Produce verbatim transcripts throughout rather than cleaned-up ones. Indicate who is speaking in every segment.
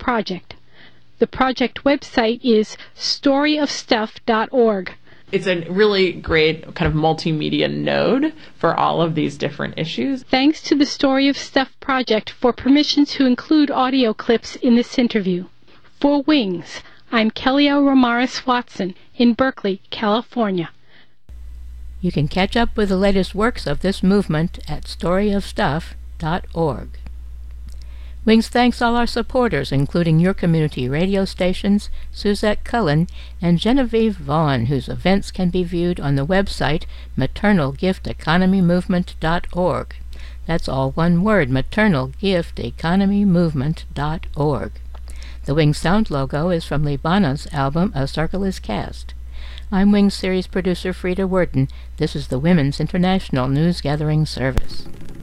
Speaker 1: project. The project website is story of stuff dot org.
Speaker 2: It's a really great kind of multimedia node for all of these different issues.
Speaker 1: Thanks to the Story of Stuff project for permission to include audio clips in this interview. For Wings, I'm Kellyo Ramirez Watson in Berkeley, California.
Speaker 3: You can catch up with the latest works of this movement at story of stuff dot org. Wings thanks all our supporters, including your community radio stations, Suzette Cullen, and Genevieve Vaughn, whose events can be viewed on the website maternal gift economy movement dot org. That's all one word, maternal gift economy movement dot org. The Wings sound logo is from Libana's album A Circle is Cast. I'm Wings series producer Frida Worden. This is the Women's International News Gathering Service.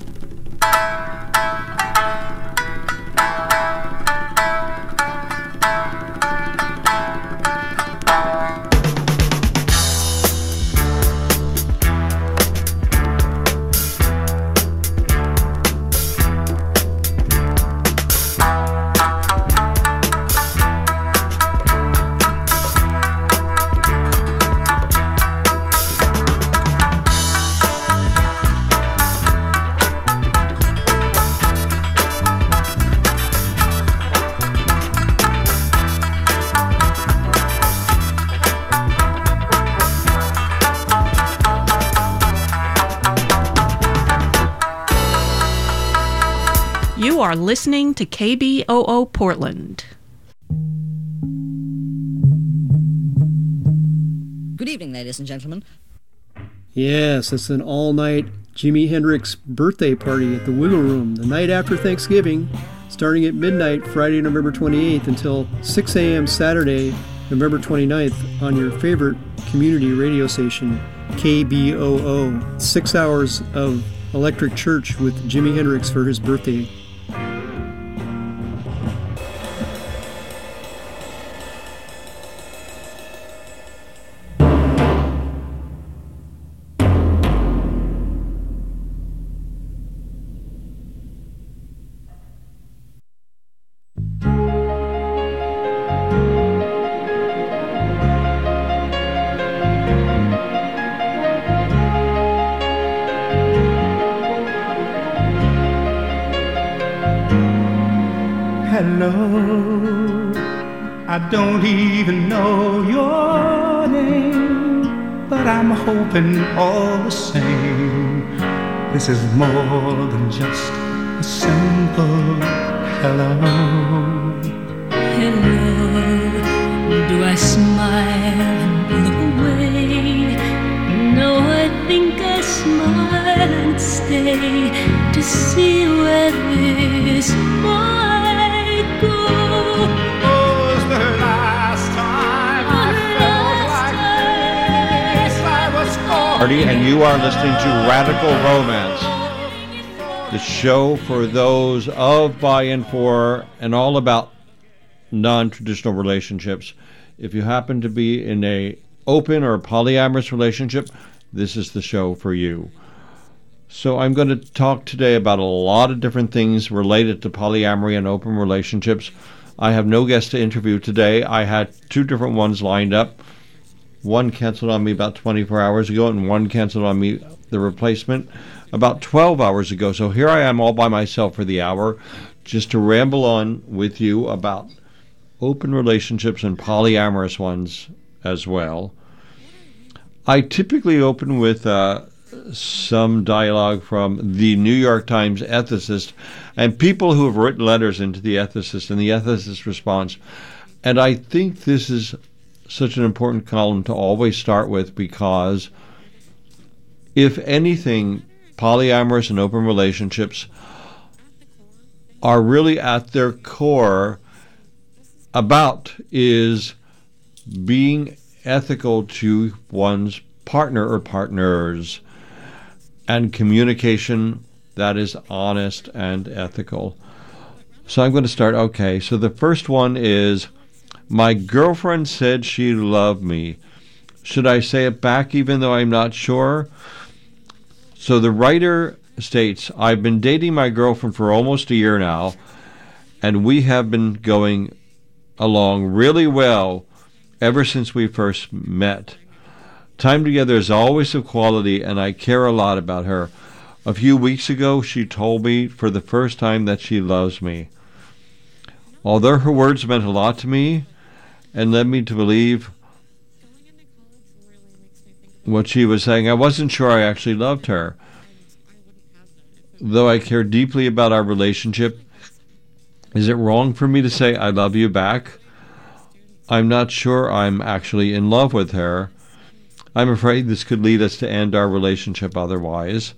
Speaker 4: You are listening to K B O O Portland.
Speaker 5: Good evening, ladies and gentlemen.
Speaker 6: Yes, it's an all-night Jimi Hendrix birthday party at the Wiggle Room the night after Thanksgiving, starting at midnight Friday, November twenty-eighth until six a.m. Saturday, November twenty-ninth on your favorite community radio station, K B O O. Six hours of electric church with Jimi Hendrix for his birthday.
Speaker 7: Hello, I don't even know your name, but I'm hoping all the same. This is more than just a simple hello.
Speaker 8: Hello, do I smile and look away? No, I think I smile and stay to see where this might go.
Speaker 7: Oh, it's the last time I felt like this, I was going.
Speaker 9: And you are listening to Radical Romance, the show for those of, by, and for, and all about non-traditional relationships. If you happen to be in a open or polyamorous relationship, this is the show for you. So I'm going to talk today about a lot of different things related to polyamory and open relationships. I have no guest to interview today. I had two different ones lined up. One canceled on me about twenty-four hours ago, and one canceled on me, the replacement, about twelve hours ago. So here I am all by myself for the hour, just to ramble on with you about open relationships and polyamorous ones as well. I typically open with uh, some dialogue from the New York Times ethicist and people who have written letters into the ethicist and the ethicist response. And I think this is such an important column to always start with, because if anything, polyamorous and open relationships are really at their core about is being ethical to one's partner or partners, and communication that is honest and ethical. So I'm going to start. Okay, so the first one is, my girlfriend said she loved me. Should I say it back even though I'm not sure? So the writer states, I've been dating my girlfriend for almost a year now, and we have been going along really well ever since we first met. Time together is always of quality, and I care a lot about her. A few weeks ago, she told me for the first time that she loves me. Although her words meant a lot to me and led me to believe what she was saying, I wasn't sure I actually loved her. Though I care deeply about our relationship, is it wrong for me to say I love you back? I'm not sure I'm actually in love with her. I'm afraid this could lead us to end our relationship otherwise.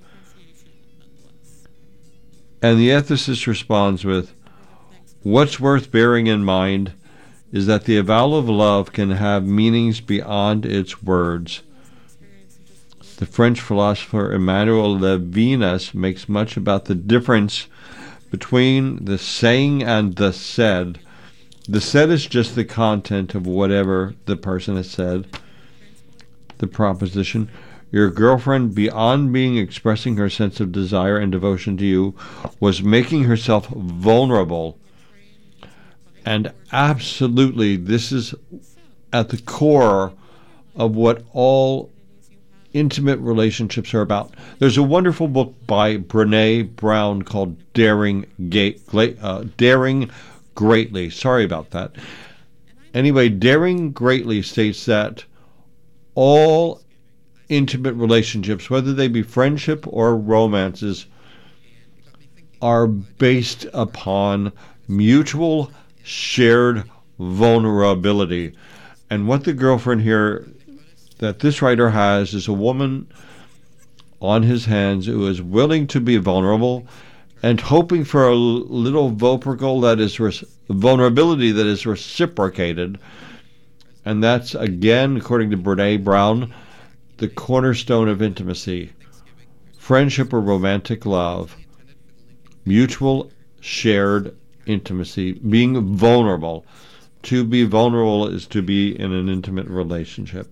Speaker 9: And the ethicist responds with, what's worth bearing in mind is that the avowal of love can have meanings beyond its words. The French philosopher Emmanuel Levinas makes much about the difference between the saying and the said. The said is just the content of whatever the person has said. The proposition, your girlfriend, beyond being expressing her sense of desire and devotion to you, was making herself vulnerable. And absolutely, this is at the core of what all intimate relationships are about. There's a wonderful book by Brené Brown called Daring, Ga- uh, Daring Greatly. Sorry about that. Anyway, Daring Greatly states that all intimate relationships, whether they be friendship or romances, are based upon mutual shared vulnerability. And what the girlfriend here that this writer has is a woman on his hands who is willing to be vulnerable and hoping for a little vulnerable that is res- vulnerability that is reciprocated. And that's, again, according to Brené Brown, the cornerstone of intimacy. Friendship or romantic love. Mutual shared intimacy. Being vulnerable. To be vulnerable is to be in an intimate relationship.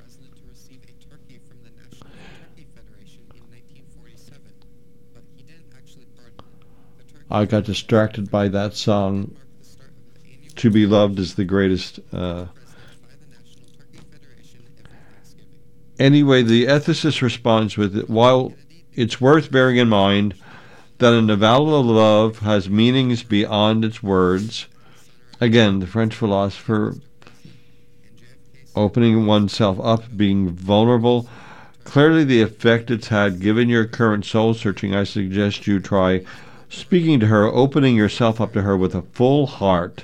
Speaker 9: I got distracted by that song. To be loved is the greatest. Uh... Anyway, the ethicist responds with, while it's worth bearing in mind that an avowal of love has meanings beyond its words, again, the French philosopher opening oneself up, being vulnerable, clearly the effect it's had, given your current soul searching, I suggest you try speaking to her, opening yourself up to her with a full heart.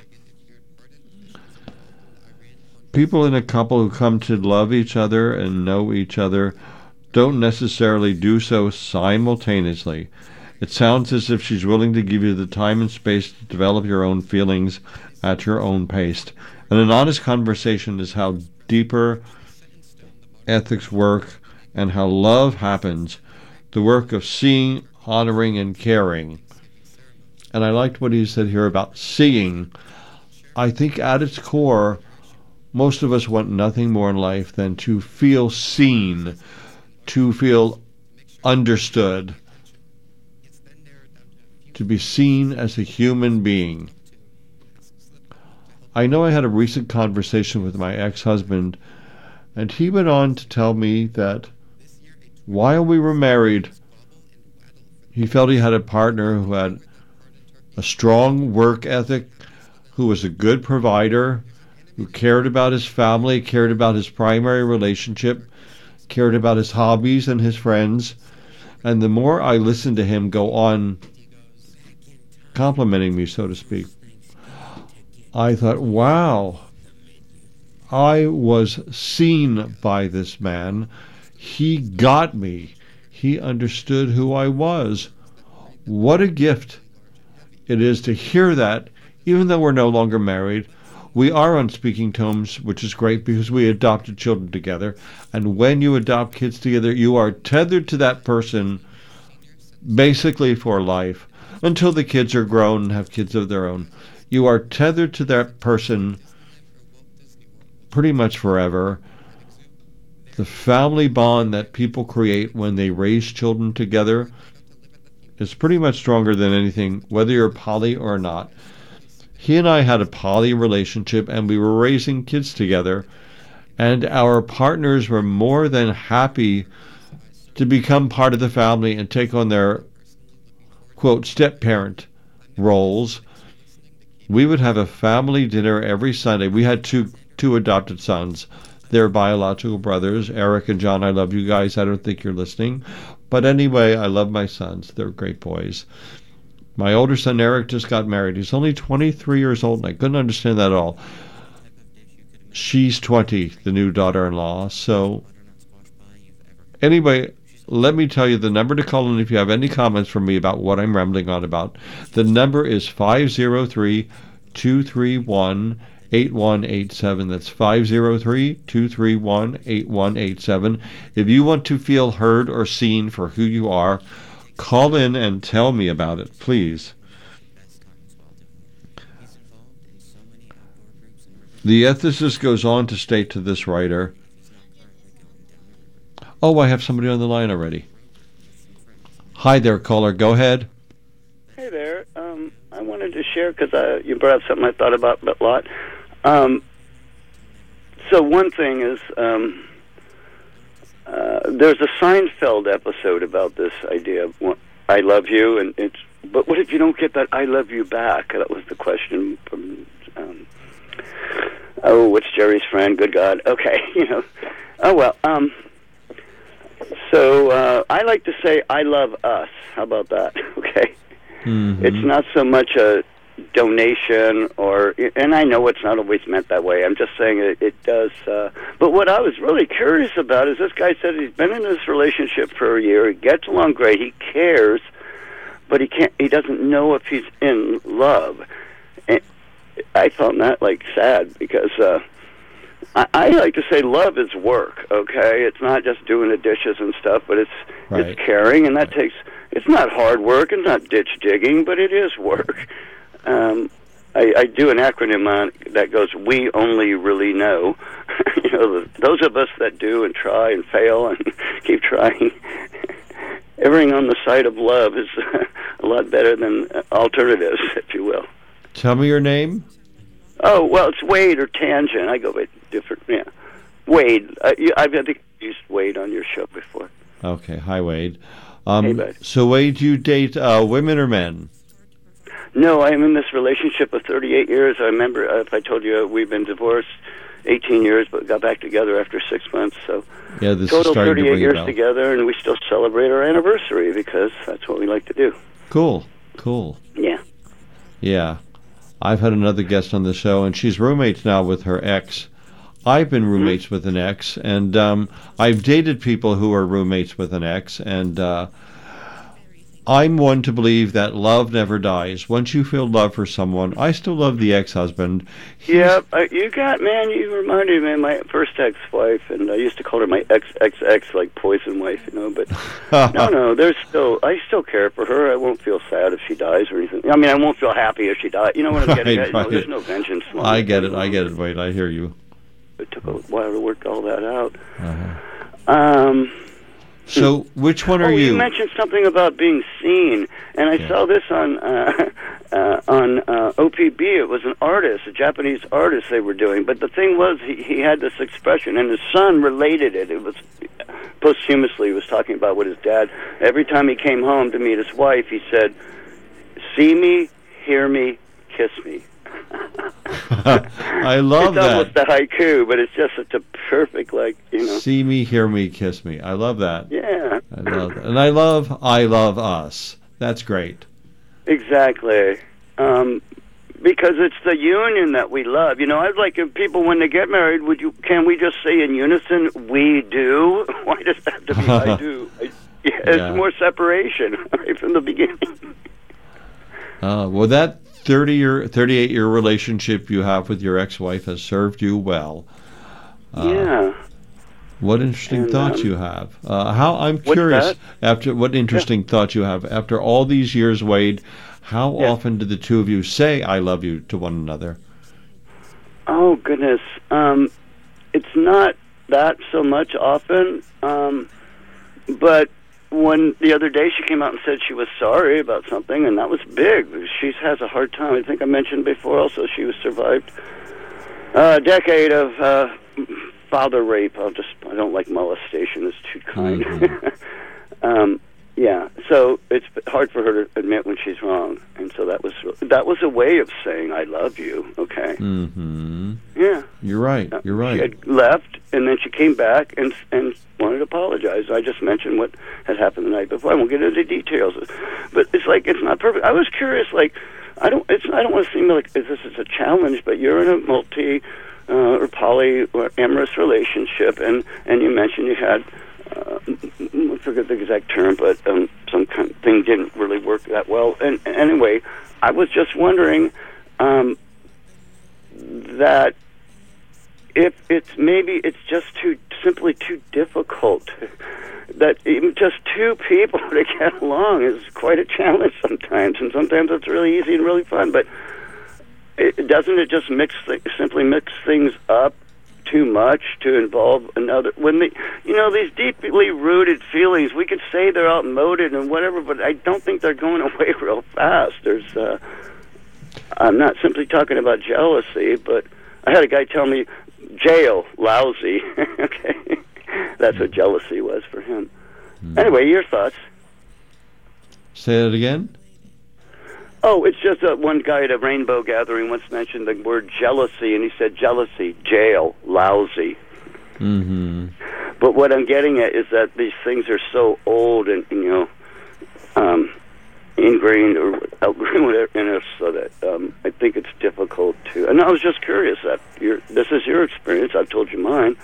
Speaker 9: People in a couple who come to love each other and know each other don't necessarily do so simultaneously. It sounds as if she's willing to give you the time and space to develop your own feelings at your own pace. And an honest conversation is how deeper ethics work and how love happens, the work of seeing, honoring, and caring. And I liked what he said here about seeing. I think at its core, most of us want nothing more in life than to feel seen, to feel understood, to be seen as a human being. I know I had a recent conversation with my ex-husband, and he went on to tell me that while we were married, he felt he had a partner who had a strong work ethic, who was a good provider, who cared about his family, cared about his primary relationship, cared about his hobbies and his friends. And the more I listened to him go on complimenting me, so to speak, I thought, wow, I was seen by this man. He got me. He understood who I was. What a gift it is to hear that, even though we're no longer married. We are on speaking terms, which is great because we adopted children together. And when you adopt kids together, you are tethered to that person basically for life until the kids are grown and have kids of their own. You are tethered to that person pretty much forever. The family bond that people create when they raise children together is pretty much stronger than anything, whether you're poly or not. He and I had a poly relationship, and we were raising kids together, and our partners were more than happy to become part of the family and take on their, quote, step-parent roles. We would have a family dinner every Sunday. We had two two adopted sons. They're biological brothers, Eric and John. I love you guys. I don't think you're listening. But anyway, I love my sons. They're great boys. My older son, Eric, just got married. He's only twenty-three years old, and I couldn't understand that at all. She's twenty, the new daughter-in-law. So anyway, let me tell you the number to call in if you have any comments from me about what I'm rambling on about. The number is five oh three, two three one, eight one eight seven. That's five oh three, two three one, eight one eight seven. If you want to feel heard or seen for who you are, call in and tell me about it, please. The ethicist goes on to state to this writer, oh, I have somebody on the line already. Hi there, caller. Go ahead.
Speaker 10: Hey there. Um, I wanted to share, because uh, you brought up something I thought about a lot. Um, so one thing is, um, uh, there's a Seinfeld episode about this idea of I love you, and it's, but what if you don't get that I love you back? That was the question from, um, oh, what's Jerry's friend? Good God. Okay, you know. Oh, well, um... So uh, I like to say I love us. How about that? Okay. Mm-hmm. It's not so much a donation or, and I know it's not always meant that way. I'm just saying it, it does. Uh, but what I was really curious about is this guy said he's been in this relationship for a year. He gets along great. He cares, but he can't. He doesn't know if he's in love. And I found that like sad because. Uh, I, I like to say love is work, okay? It's not just doing the dishes and stuff, but it's right. It's caring, and that right. takes, it's not hard work, it's not ditch digging, but it is work. Um, I, I do an acronym on that goes, we only really know. You know, the, those of us that do and try and fail and keep trying, everything on the side of love is a lot better than alternatives, if you will.
Speaker 9: Tell me your name.
Speaker 10: Oh, well, it's Wade or Tangent. I go by different, yeah. Wade. Uh, you, I've I think used Wade on your show before.
Speaker 9: Okay. Hi, Wade. Um,
Speaker 10: hey, bud.
Speaker 9: So, Wade, do you date uh, women or men?
Speaker 10: No, I'm in this relationship of thirty-eight years. I remember, uh, if I told you, uh, we've been divorced eighteen years, but got back together after six months. So,
Speaker 9: yeah, this
Speaker 10: total
Speaker 9: is starting
Speaker 10: thirty-eight
Speaker 9: to bring
Speaker 10: years together, and we still celebrate our anniversary because that's what we like to do.
Speaker 9: Cool. Cool.
Speaker 10: Yeah.
Speaker 9: Yeah. I've had another guest on the show, and she's roommates now with her ex. I've been roommates mm-hmm. with an ex, and um, I've dated people who are roommates with an ex, and uh, I'm one to believe that love never dies. Once you feel love for someone, I still love the ex-husband. He's
Speaker 10: yeah, uh, you got, man, you reminded me of my first ex-wife, and I used to call her my ex-ex-ex, like poison wife, you know, but no, no, there's still, I still care for her. I won't feel sad if she dies or anything. I mean, I won't feel happy if she dies. You know what I'm
Speaker 9: right,
Speaker 10: getting at?
Speaker 9: Right.
Speaker 10: You know, there's no vengeance.
Speaker 9: I get it, I get it, Wade, I hear you.
Speaker 10: It took a while to work all that out.
Speaker 9: Uh-huh.
Speaker 10: Um...
Speaker 9: So, which one are
Speaker 10: oh,
Speaker 9: you?
Speaker 10: You mentioned something about being seen, and I yeah. saw this on uh, uh, on uh, O P B. It was an artist, a Japanese artist they were doing. But the thing was, he, he had this expression, and his son related it. It was posthumously. He was talking about what his dad. Every time he came home to meet his wife, he said, "See me, hear me, kiss me."
Speaker 9: I love
Speaker 10: it's
Speaker 9: that.
Speaker 10: It's almost a haiku, but it's just such a perfect, like, you know.
Speaker 9: See me, hear me, kiss me. I love that.
Speaker 10: Yeah.
Speaker 9: I love that. And I love, I love us. That's great.
Speaker 10: Exactly. Um, because it's the union that we love. You know, I'd like if people, when they get married, would you? Can we just say in unison, we do? Why does that have to be I do? I, yeah, it's yeah. more separation right from the beginning.
Speaker 9: Uh, well, that thirty-year, thirty-eight-year relationship you have with your ex-wife has served you well. Uh,
Speaker 10: yeah.
Speaker 9: What interesting and, thoughts um, you have. Uh, how I'm curious after what interesting yeah. thoughts you have after all these years, Wade. How yeah. often do the two of you say "I love you" to one another?
Speaker 10: Oh goodness, um, it's not that so much often, um, but one the other day she came out and said she was sorry about something, and that was big. She has a hard time. I think I mentioned before also she was survived a decade of uh, father rape. I'll just I don't like molestation. It's too kind. Mm-hmm. um, yeah, so it's hard for her to admit when she's wrong, and so that was that was a way of saying I love you. Okay.
Speaker 9: Mm-hmm.
Speaker 10: Yeah.
Speaker 9: You're right. You're right.
Speaker 10: She had left, and then she came back and and wanted to apologize. I just mentioned what had happened the night before. I won't get into details, but it's like it's not perfect. I was curious, like I don't. It's I don't want to seem like this is a challenge, but you're in a multi uh, or poly or amorous relationship, and and you mentioned you had. Uh, I forget the exact term, but um, some kind of thing didn't really work that well. And anyway, I was just wondering um, that if it's maybe it's just too simply too difficult. That even just two people to get along is quite a challenge sometimes, and sometimes it's really easy and really fun. But it, doesn't it just mix th- simply mix things up too much to involve another? When the you know these deeply rooted feelings, we could say they're outmoded and whatever, but I don't think they're going away real fast. There's uh, I'm not simply talking about jealousy, but I had a guy tell me jail lousy. Okay, that's what jealousy was for him. Mm. Anyway, your thoughts?
Speaker 9: Say that again.
Speaker 10: Oh, it's just that one guy at a rainbow gathering once mentioned the word jealousy, and he said jealousy, jail, lousy.
Speaker 9: Mm-hmm.
Speaker 10: But what I'm getting at is that these things are so old and, you know, um, ingrained or outgrown in us, so that um, I think it's difficult to. And I was just curious that you're, this is your experience. I've told you mine.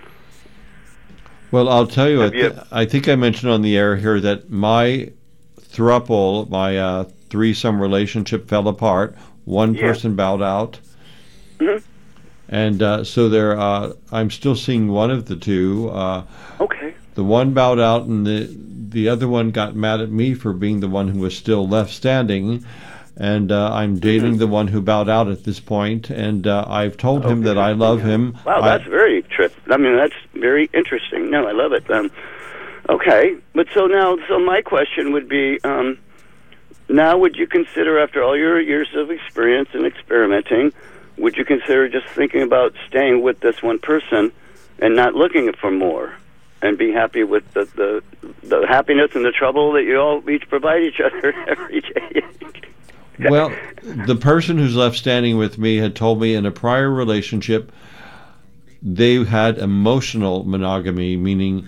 Speaker 9: Well, I'll tell you,
Speaker 10: Have
Speaker 9: I, th-
Speaker 10: you
Speaker 9: I think I mentioned on the air here that my throuple, my uh, threesome relationship fell apart. One
Speaker 10: yeah.
Speaker 9: person bowed out.
Speaker 10: Mm-hmm.
Speaker 9: And uh, so there, uh, I'm still seeing one of the two. Uh,
Speaker 10: okay.
Speaker 9: The one bowed out, and the the other one got mad at me for being the one who was still left standing. And uh, I'm dating mm-hmm. the one who bowed out at this point, and uh, I've told okay. him that I love
Speaker 10: yeah.
Speaker 9: him.
Speaker 10: Wow,
Speaker 9: I,
Speaker 10: that's very trip. I mean, that's very interesting. No, I love it. Um, okay, but so now, so my question would be. Um, Now, would you consider, after all your years of experience and experimenting, would you consider just thinking about staying with this one person and not looking for more, and be happy with the the, the happiness and the trouble that you all each provide each other every day?
Speaker 9: Well, the person who's left standing with me had told me in a prior relationship they had emotional monogamy, meaning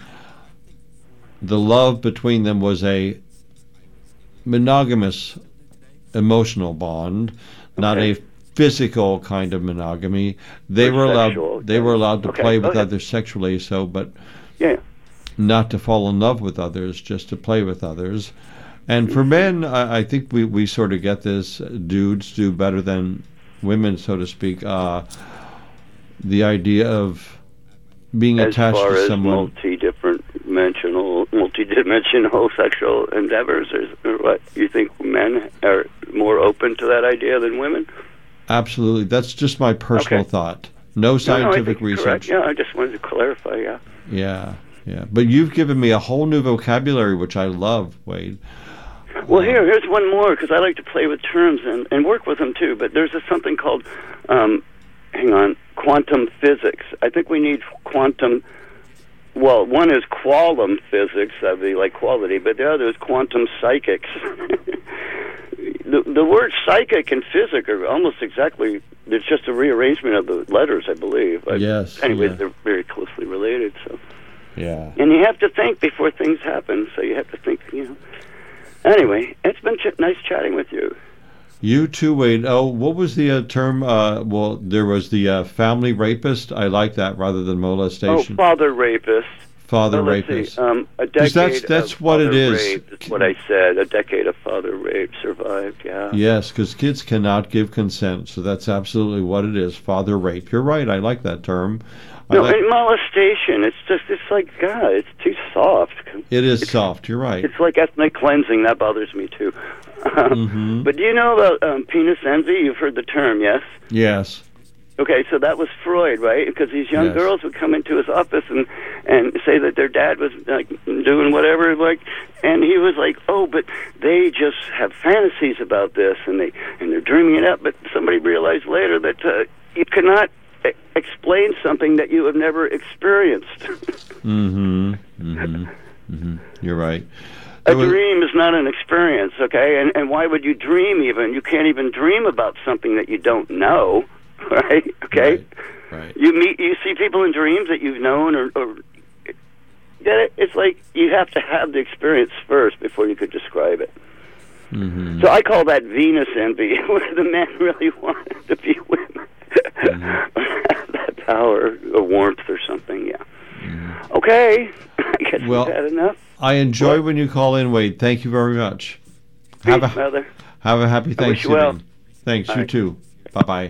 Speaker 9: the love between them was a monogamous emotional bond, not
Speaker 10: okay.
Speaker 9: a physical kind of monogamy. They
Speaker 10: or
Speaker 9: were allowed
Speaker 10: sexual,
Speaker 9: they were allowed to
Speaker 10: okay.
Speaker 9: play with
Speaker 10: okay.
Speaker 9: others sexually, so but
Speaker 10: yeah.
Speaker 9: not to fall in love with others, just to play with others. And for men, I, I think we, we sort of get this. Dudes do better than women, so to speak. Uh, the idea of being
Speaker 10: as
Speaker 9: attached
Speaker 10: far
Speaker 9: to
Speaker 10: as
Speaker 9: someone.
Speaker 10: multi-different dimensional, multi-dimensional sexual endeavors, or what you think men are more open to that idea than women?
Speaker 9: Absolutely, that's just my personal
Speaker 10: okay.
Speaker 9: thought. No scientific
Speaker 10: no, no,
Speaker 9: research.
Speaker 10: Correct. Yeah, I just wanted to clarify. Yeah.
Speaker 9: Yeah, yeah. But you've given me a whole new vocabulary, which I love, Wade.
Speaker 10: Well, here, here's one more, because I like to play with terms and, and work with them too. But there's a, something called, um, hang on, quantum physics. I think we need quantum. Well, one is qualum physics, that'd be like quality, but the other is quantum psychics. the the words psychic and physic are almost exactly. It's just a rearrangement of the letters, I believe.
Speaker 9: Yes.
Speaker 10: Anyways,
Speaker 9: yeah.
Speaker 10: they're very closely related. So.
Speaker 9: Yeah.
Speaker 10: And you have to think before things happen. So you have to think, you know. Anyway, it's been ch- nice chatting with you.
Speaker 9: You too, Wade. Oh, what was the uh, term? Uh, well, there was the uh, family rapist. I like that rather than molestation.
Speaker 10: Oh, father rapist.
Speaker 9: Father
Speaker 10: oh,
Speaker 9: rapist.
Speaker 10: See, um, a decade
Speaker 9: that's that's
Speaker 10: of
Speaker 9: what
Speaker 10: father
Speaker 9: it is.
Speaker 10: Rape is what I said. A decade of father rape survived. Yeah.
Speaker 9: Yes, because kids cannot give consent, so that's absolutely what it is. Father rape. You're right. I like that term. I
Speaker 10: No,
Speaker 9: like,
Speaker 10: and molestation. It's just. It's like God. It's too soft.
Speaker 9: it is
Speaker 10: it's,
Speaker 9: soft. You're right.
Speaker 10: It's like ethnic cleansing. That bothers me too.
Speaker 9: Mm-hmm.
Speaker 10: But do you know about um, penis envy? You've heard the term, yes?
Speaker 9: Yes.
Speaker 10: Okay, so that was Freud, right? Because these young
Speaker 9: Yes.
Speaker 10: girls would come into his office and and say that their dad was like doing whatever, like, and he was like, "Oh, but they just have fantasies about this, and they and they're dreaming it up." But somebody realized later that uh, you cannot e- explain something that you have never experienced.
Speaker 9: Mm-hmm. Mm-hmm. Mm-hmm. You're right.
Speaker 10: A
Speaker 9: There was-
Speaker 10: dream is not an experience, okay? And and why would you dream even? You can't even dream about something that you don't know, right? Okay?
Speaker 9: Right. Right.
Speaker 10: You meet, you see people in dreams that you've known, or, or get it? It's like you have to have the experience first before you could describe it.
Speaker 9: Mm-hmm.
Speaker 10: So I call that Venus envy, where the men really wanted to be women,
Speaker 9: Mm-hmm.
Speaker 10: have that power or warmth or something. Yeah.
Speaker 9: Mm-hmm.
Speaker 10: Okay, I guess
Speaker 9: Well,
Speaker 10: we've had enough.
Speaker 9: I enjoy
Speaker 10: What?
Speaker 9: when you call in, Wade. Thank you very much.
Speaker 10: Peace,
Speaker 9: Have a
Speaker 10: Mother.
Speaker 9: have a happy
Speaker 10: I wish you
Speaker 9: Thanksgiving.
Speaker 10: well.
Speaker 9: Thanks. You
Speaker 10: Bye.
Speaker 9: too. Bye bye.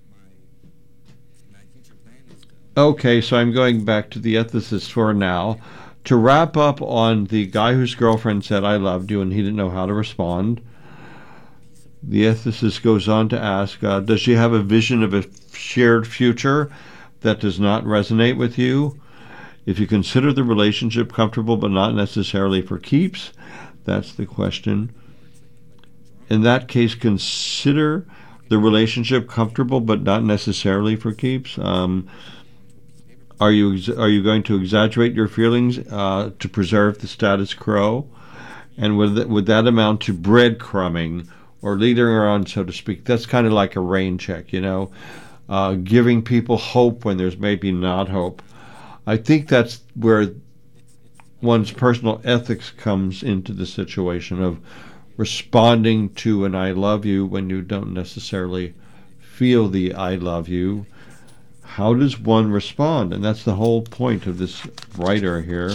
Speaker 9: Okay, so I'm going back to the ethicist for now. To wrap up on the guy whose girlfriend said, "I loved you," and he didn't know how to respond, the ethicist goes on to ask, uh, does she have a vision of a shared future that does not resonate with you? If you consider the relationship comfortable but not necessarily for keeps, that's the question. In that case, consider the relationship comfortable but not necessarily for keeps. Um, Are you ex- are you going to exaggerate your feelings uh, to preserve the status quo? And would that, would that amount to breadcrumbing or leading her on, so to speak? That's kind of like a rain check, you know, uh, giving people hope when there's maybe not hope. I think that's where one's personal ethics comes into the situation of responding to an "I love you" when you don't necessarily feel the "I love you." How does one respond? And that's the whole point of this writer here.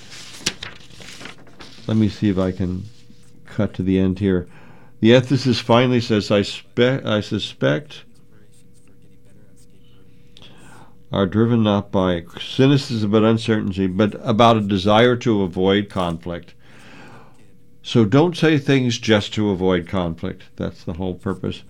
Speaker 9: Let me see if I can cut to the end here. The ethicist finally says, I, spe- I suspect are driven not by cynicism but uncertainty, but about a desire to avoid conflict. So don't say things just to avoid conflict. That's the whole purpose.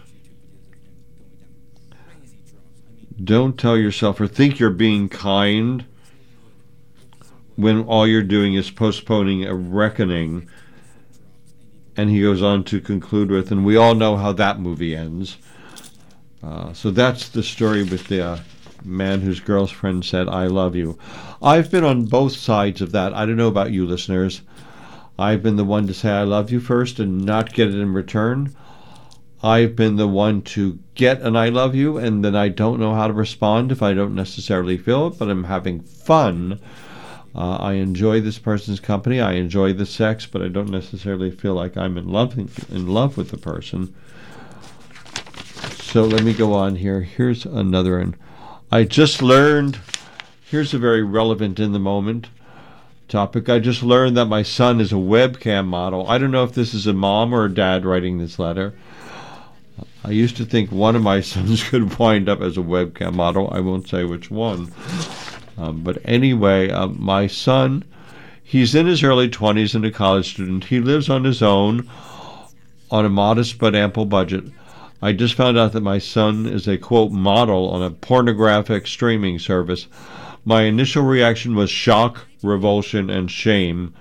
Speaker 9: Don't tell yourself or think you're being kind when all you're doing is postponing a reckoning. And he goes on to conclude with, and we all know how that movie ends. Uh, so that's the story with the uh, man whose girlfriend said, "I love you." I've been on both sides of that. I don't know about you listeners. I've been the one to say "I love you" first and not get it in return. I've been the one to get an "I love you" and then I don't know how to respond if I don't necessarily feel it, but I'm having fun. Uh, I enjoy this person's company. I enjoy the sex, but I don't necessarily feel like I'm in love in love with the person. So let me go on here. Here's another one. I just learned, here's a very relevant in the moment topic. I just learned that my son is a webcam model. I don't know if this is a mom or a dad writing this letter. I used to think one of my sons could wind up as a webcam model. I won't say which one. Um, but anyway, uh, my son, he's in his early twenties and a college student. He lives on his own on a modest but ample budget. I just found out that my son is a, quote, model on a pornographic streaming service. My initial reaction was shock, revulsion, and shame.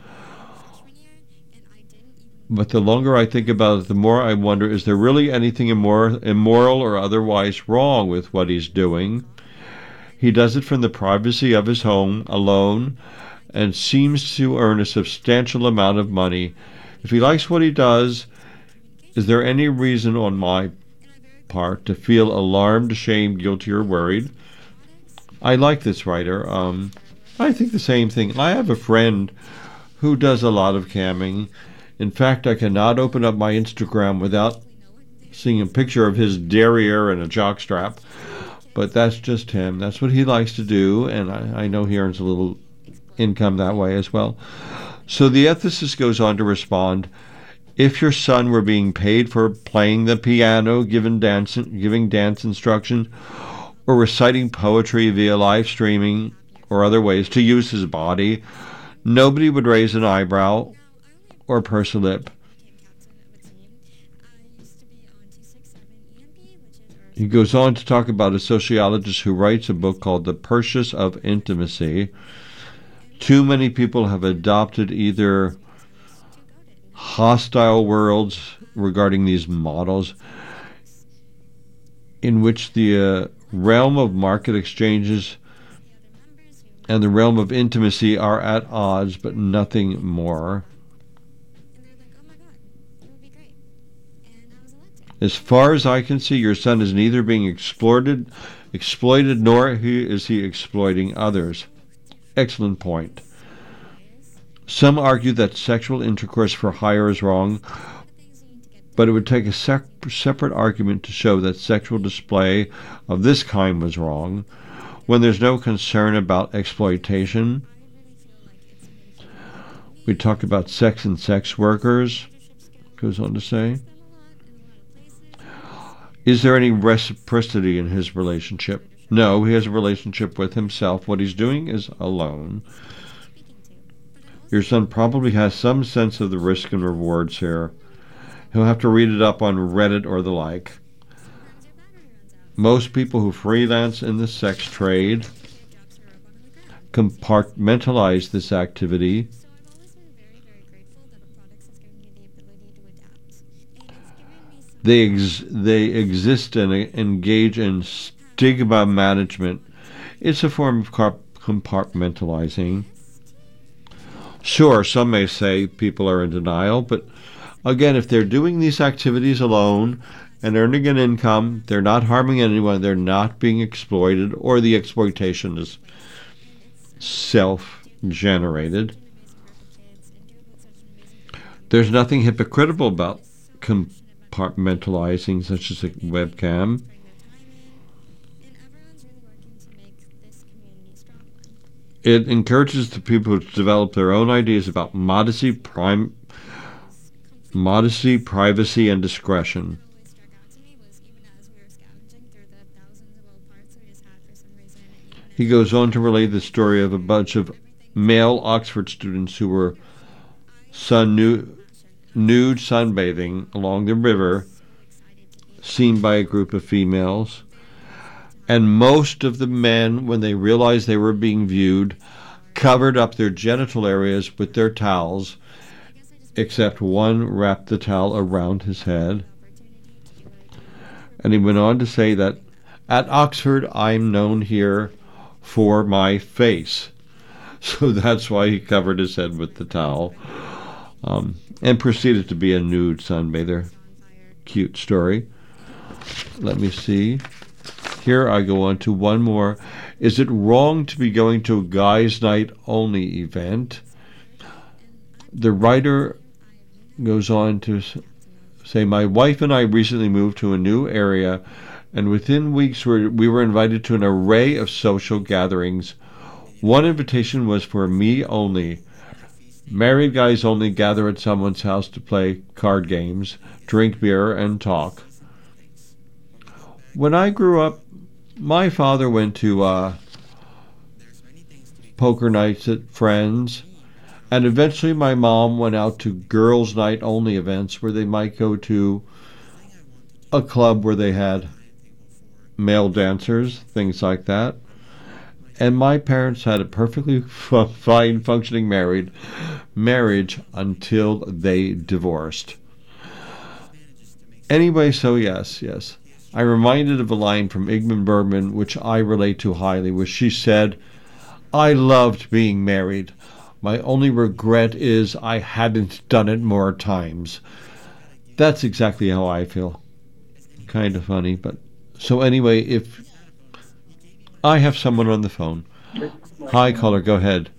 Speaker 9: But the longer I think about it, the more I wonder, is there really anything immor- immoral or otherwise wrong with what he's doing? He does it from the privacy of his home, alone, and seems to earn a substantial amount of money. If he likes what he does, is there any reason on my part to feel alarmed, ashamed, guilty, or worried? I like this writer. Um, I think the same thing. I have a friend who does a lot of camming. In fact, I cannot open up my Instagram without seeing a picture of his derriere and a jockstrap. But that's just him. That's what he likes to do, and I, I know he earns a little income that way as well. So the ethicist goes on to respond, if your son were being paid for playing the piano, giving dance, giving dance instructions, or reciting poetry via live streaming or other ways to use his body, nobody would raise an eyebrow or purse a lip. He goes on to talk about a sociologist who writes a book called The Purchase of Intimacy. Too many people have adopted either hostile worlds regarding these models in which the uh, realm of market exchanges and the realm of intimacy are at odds, but nothing more. As far as I can see, your son is neither being exploited, exploited, nor he is he exploiting others. Excellent point. Some argue that sexual intercourse for hire is wrong, but it would take a sep- separate argument to show that sexual display of this kind was wrong, when there's no concern about exploitation. We talk about sex and sex workers, goes on to say. Is there any reciprocity in his relationship? No, he has a relationship with himself. What he's doing is alone. Your son probably has some sense of the risk and rewards here. He'll have to read it up on Reddit or the like. Most people who freelance in the sex trade compartmentalize this activity. They ex- they exist and engage in stigma management. It's a form of car- compartmentalizing. Sure, some may say people are in denial, but again, if they're doing these activities alone and earning an income, they're not harming anyone, they're not being exploited, or the exploitation is self-generated. There's nothing hypocritical about compartmentalizing such as a webcam. It encourages the people to develop their own ideas about modesty, prime, modesty, privacy, and discretion. He goes on to relate the story of a bunch of male Oxford students who were sun nude, nude sunbathing along the river, seen by a group of females. And most of the men, when they realized they were being viewed, covered up their genital areas with their towels, except one wrapped the towel around his head. And he went on to say that, at Oxford, I'm known here for my face. So that's why he covered his head with the towel. Um, and proceeded to be a nude sunbather. Cute story. Let me see. Here I go on to one more. Is it wrong to be going to a guys' night only event? The writer goes on to say, my wife and I recently moved to a new area, and within weeks we were invited to an array of social gatherings. One invitation was for me only. Married guys only gather at someone's house to play card games, drink beer, and talk. When I grew up, my father went to uh, poker nights at friends, and eventually my mom went out to girls' night only events where they might go to a club where they had male dancers, things like that. And my parents had a perfectly f- fine functioning married marriage until they divorced. Anyway, so yes, yes. I'm reminded of a line from Ingrid Bergman, which I relate to highly, where she said, I loved being married. My only regret is I hadn't done it more times. That's exactly how I feel. Kind of funny, but... So anyway, if... I have someone on the phone. Hi, caller, go ahead.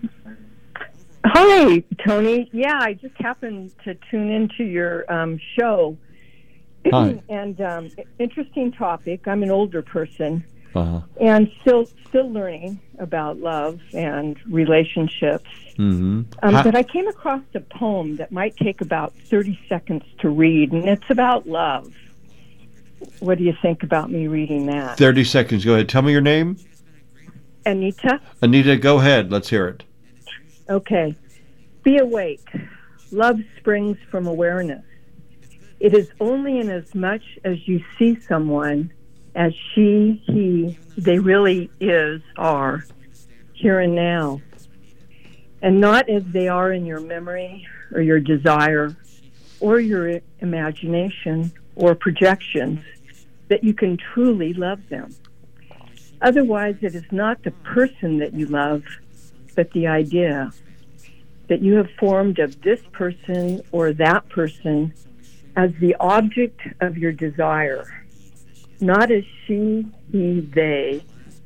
Speaker 11: Hi, Tony. Yeah, I just happened to tune into your um, show.
Speaker 9: Hi.
Speaker 11: And um, interesting topic. I'm an older person,
Speaker 9: uh-huh.
Speaker 11: and still still learning about love and relationships.
Speaker 9: Mm-hmm.
Speaker 11: Um,
Speaker 9: ha-
Speaker 11: but I came across a poem that might take about thirty seconds to read, and it's about love. What do you think about me reading that?
Speaker 9: thirty seconds. Go ahead. Tell me your name.
Speaker 11: Anita?
Speaker 9: Anita, go ahead. Let's hear it.
Speaker 11: Okay. Be awake. Love springs from awareness. It is only in as much as you see someone as she, he, they really is, are, here and now. And not as they are in your memory or your desire or your imagination or projections, that you can truly love them. Otherwise, it is not the person that you love, but the idea that you have formed of this person or that person as the object of your desire, not as she, he, they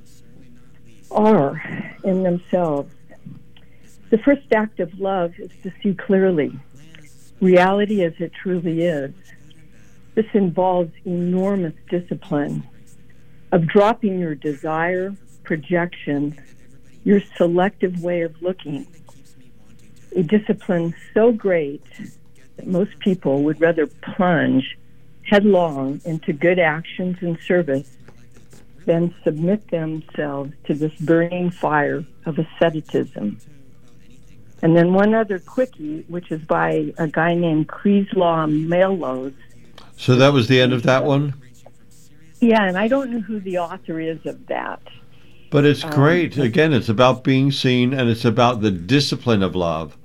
Speaker 11: are in themselves. The first act of love is to see clearly reality as it truly is. This involves enormous discipline of dropping your desire, projections, your selective way of looking. A discipline so great that most people would rather plunge headlong into good actions and service than submit themselves to this burning fire of asceticism. And then one other quickie, which is by a guy named Krzysztof Mellows.
Speaker 9: So that was the end of that one?
Speaker 11: Yeah, and I don't know who the author is of that.
Speaker 9: But it's
Speaker 11: Um,
Speaker 9: great. Again, it's about being seen, and it's about the discipline of love.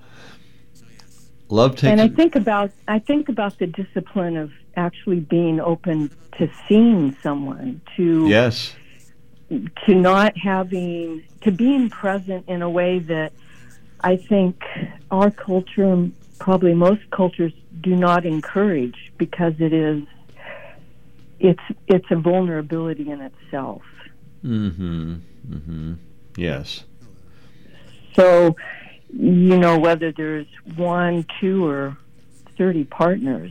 Speaker 9: Love takes...
Speaker 11: And I think about I think about the discipline of actually being open to seeing someone, to
Speaker 9: Yes.
Speaker 11: to not having, to being present in a way that I think our culture, and probably most cultures, do not encourage, because it is, it's it's a vulnerability in itself.
Speaker 9: Mm-hmm. Mm-hmm. Yes.
Speaker 11: So, you know, whether there's one, two, or thirty partners,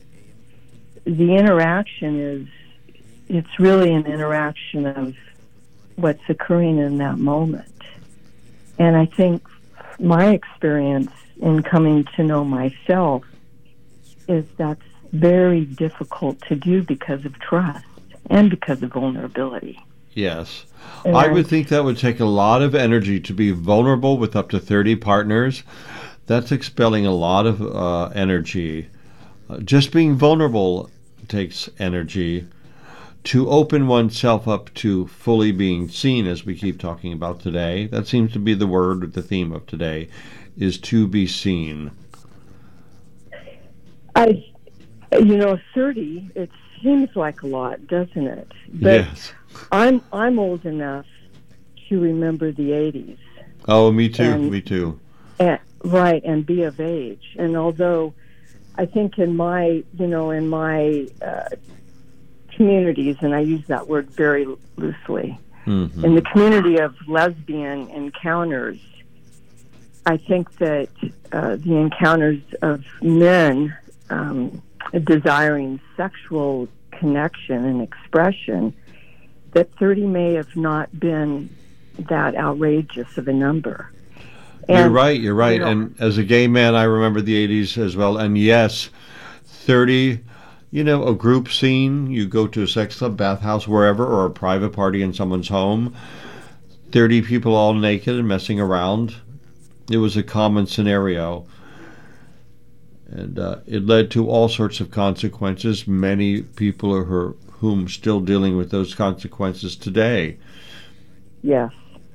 Speaker 11: the interaction is, it's really an interaction of what's occurring in that moment. And I think my experience in coming to know myself is that's very difficult to do because of trust and because of vulnerability.
Speaker 9: Yes.
Speaker 11: And
Speaker 9: I would think that would take a lot of energy to be vulnerable with up to thirty partners. That's expelling a lot of uh, energy. Uh, just being vulnerable takes energy. To open oneself up to fully being seen, as we keep talking about today, that seems to be the word, the theme of today, is to be seen.
Speaker 11: I, you know, thirty, it seems like a lot, doesn't it? But
Speaker 9: yes.
Speaker 11: I'm I'm old enough to remember the eighties.
Speaker 9: Oh, me too,
Speaker 11: And-
Speaker 9: me too.
Speaker 11: And, right, and be of age. And although I think in my, you know, in my uh, communities, and I use that word very loosely,
Speaker 9: Mm-hmm.
Speaker 11: in the community of lesbian encounters, I think that uh, the encounters of men um, desiring sexual connection and expression, that thirty may have not been that outrageous of a number.
Speaker 9: You're
Speaker 11: And,
Speaker 9: right, you're right.
Speaker 11: you know,
Speaker 9: And as a gay man, I remember the eighties as well. And yes, thirty, you know, a group scene, you go to a sex club, bathhouse, wherever, or a private party in someone's home, thirty people all naked and messing around. It was a common scenario. And uh, it led to all sorts of consequences. Many people are her, whom still dealing with those consequences today.
Speaker 11: yes.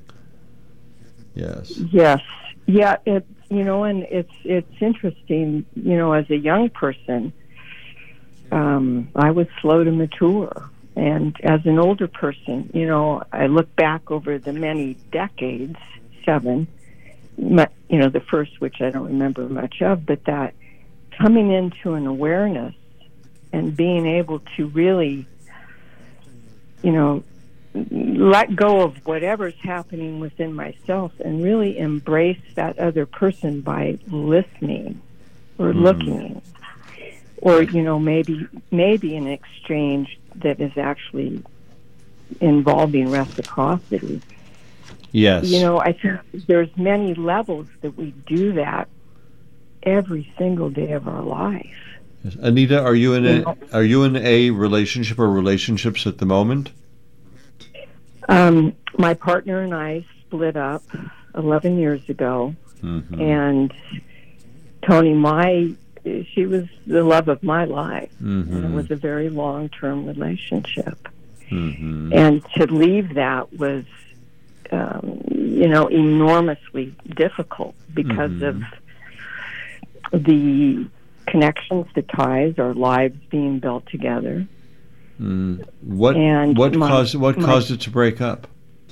Speaker 9: Yes.
Speaker 11: Yes. Yeah, it, you know, and it's it's interesting, you know, as a young person, um, I was slow to mature. And as an older person, you know, I look back over the many decades, seven, my, you know, the first, which I don't remember much of, but that coming into an awareness and being able to really, you know, let go of whatever's happening within myself and really embrace that other person by listening or
Speaker 9: Mm.
Speaker 11: looking, or, you know, maybe maybe an exchange that is actually involving reciprocity.
Speaker 9: Yes.
Speaker 11: You know, I think there's many levels that we do that every single day of our life.
Speaker 9: Yes. Anita, are you in a are you in a relationship or relationships at the moment?
Speaker 11: Um, my partner and I split up eleven years ago,
Speaker 9: Mm-hmm.
Speaker 11: and Tony, my she was the love of my life,
Speaker 9: Mm-hmm.
Speaker 11: and it was a very long-term relationship. Mm-hmm. And to leave that was, um, you know, enormously difficult because mm-hmm. of the connections, the ties, our lives being built together.
Speaker 9: Mm. What
Speaker 11: and
Speaker 9: what
Speaker 11: my,
Speaker 9: caused what
Speaker 11: my,
Speaker 9: caused it to break up?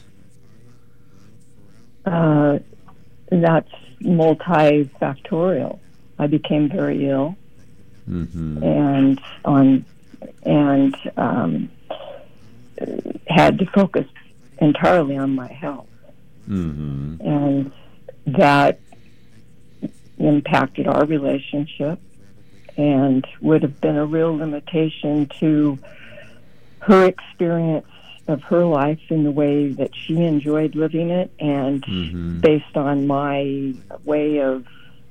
Speaker 11: Uh, that's multifactorial. I became very ill, mm-hmm. and on and um, had to focus entirely on my health, mm-hmm. and that impacted our relationship, and would have been a real limitation to her experience of her life in the way that she enjoyed living it, and mm-hmm. based on my way of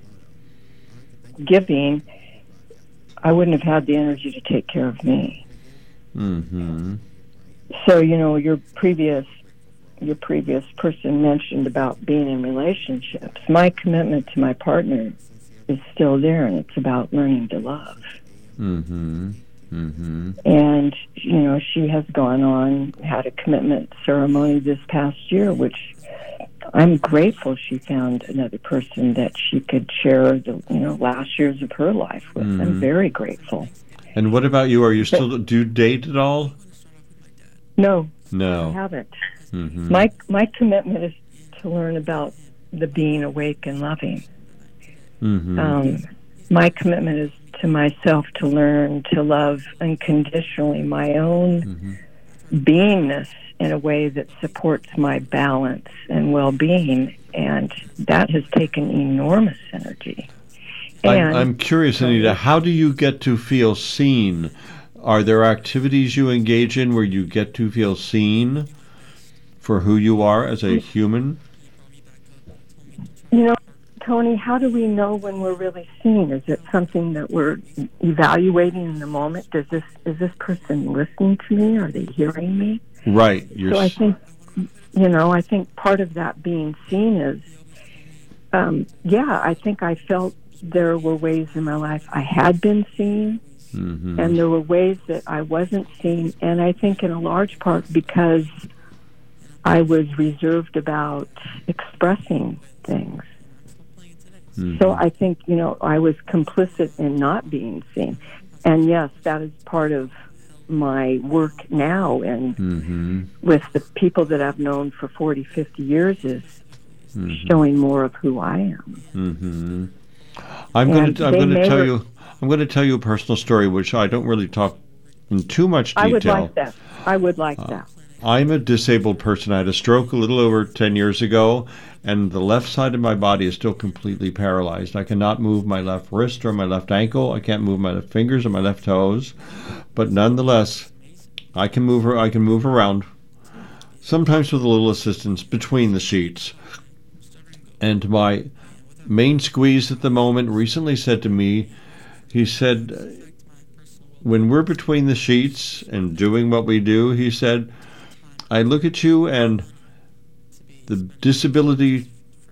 Speaker 11: giving, I wouldn't have had the energy to take care of me. Mm-hmm. So, you know, your previous your previous person mentioned about being in relationships. My commitment to my partner is still there, and it's about learning to love. Mm-hmm. Mm-hmm. And, you know, she has gone on, had a commitment ceremony this past year, which I'm grateful she found another person that she could share the, you know, last years of her life with. Mm-hmm. I'm very grateful.
Speaker 9: And what about you? Are you still, but, do you date at all?
Speaker 11: No.
Speaker 9: No.
Speaker 11: I haven't. Mm-hmm. My, my commitment is to learn about the being awake and loving. Mm-hmm. Um, my commitment is to myself to learn to love unconditionally my own mm-hmm. beingness in a way that supports my balance and well-being, and that has taken enormous energy.
Speaker 9: I'm, I'm curious, Anita, how do you get to feel seen? Are there activities you engage in where you get to feel seen for who you are as a human?
Speaker 11: You know, Tony, how do we know when we're really seen? Is it something that we're evaluating in the moment? Does this is this person listening to me? Are they hearing me?
Speaker 9: Right. You're
Speaker 11: so I think, you know, I think part of that being seen is, um, yeah, I think I felt there were ways in my life I had been seen, mm-hmm. and there were ways that I wasn't seen, and I think in a large part because I was reserved about expressing things. Mm-hmm. So I think, you know, I was complicit in not being seen. And yes, that is part of my work now, and mm-hmm. with the people that I've known for forty, fifty years is mm-hmm. showing more of who I am.
Speaker 9: Mm-hmm. I'm going to I'm going to tell you I'm going to tell you a personal story which I don't really talk in too much detail.
Speaker 11: I would like that. I would like uh, that.
Speaker 9: I'm a disabled person. I had a stroke a little over ten years ago, and the left side of my body is still completely paralyzed. I cannot move my left wrist or my left ankle. I can't move my left fingers or my left toes. But nonetheless, I can move I can move around, sometimes with a little assistance between the sheets. And my main squeeze at the moment recently said to me, he said, when we're between the sheets and doing what we do, he said, I look at you and the disability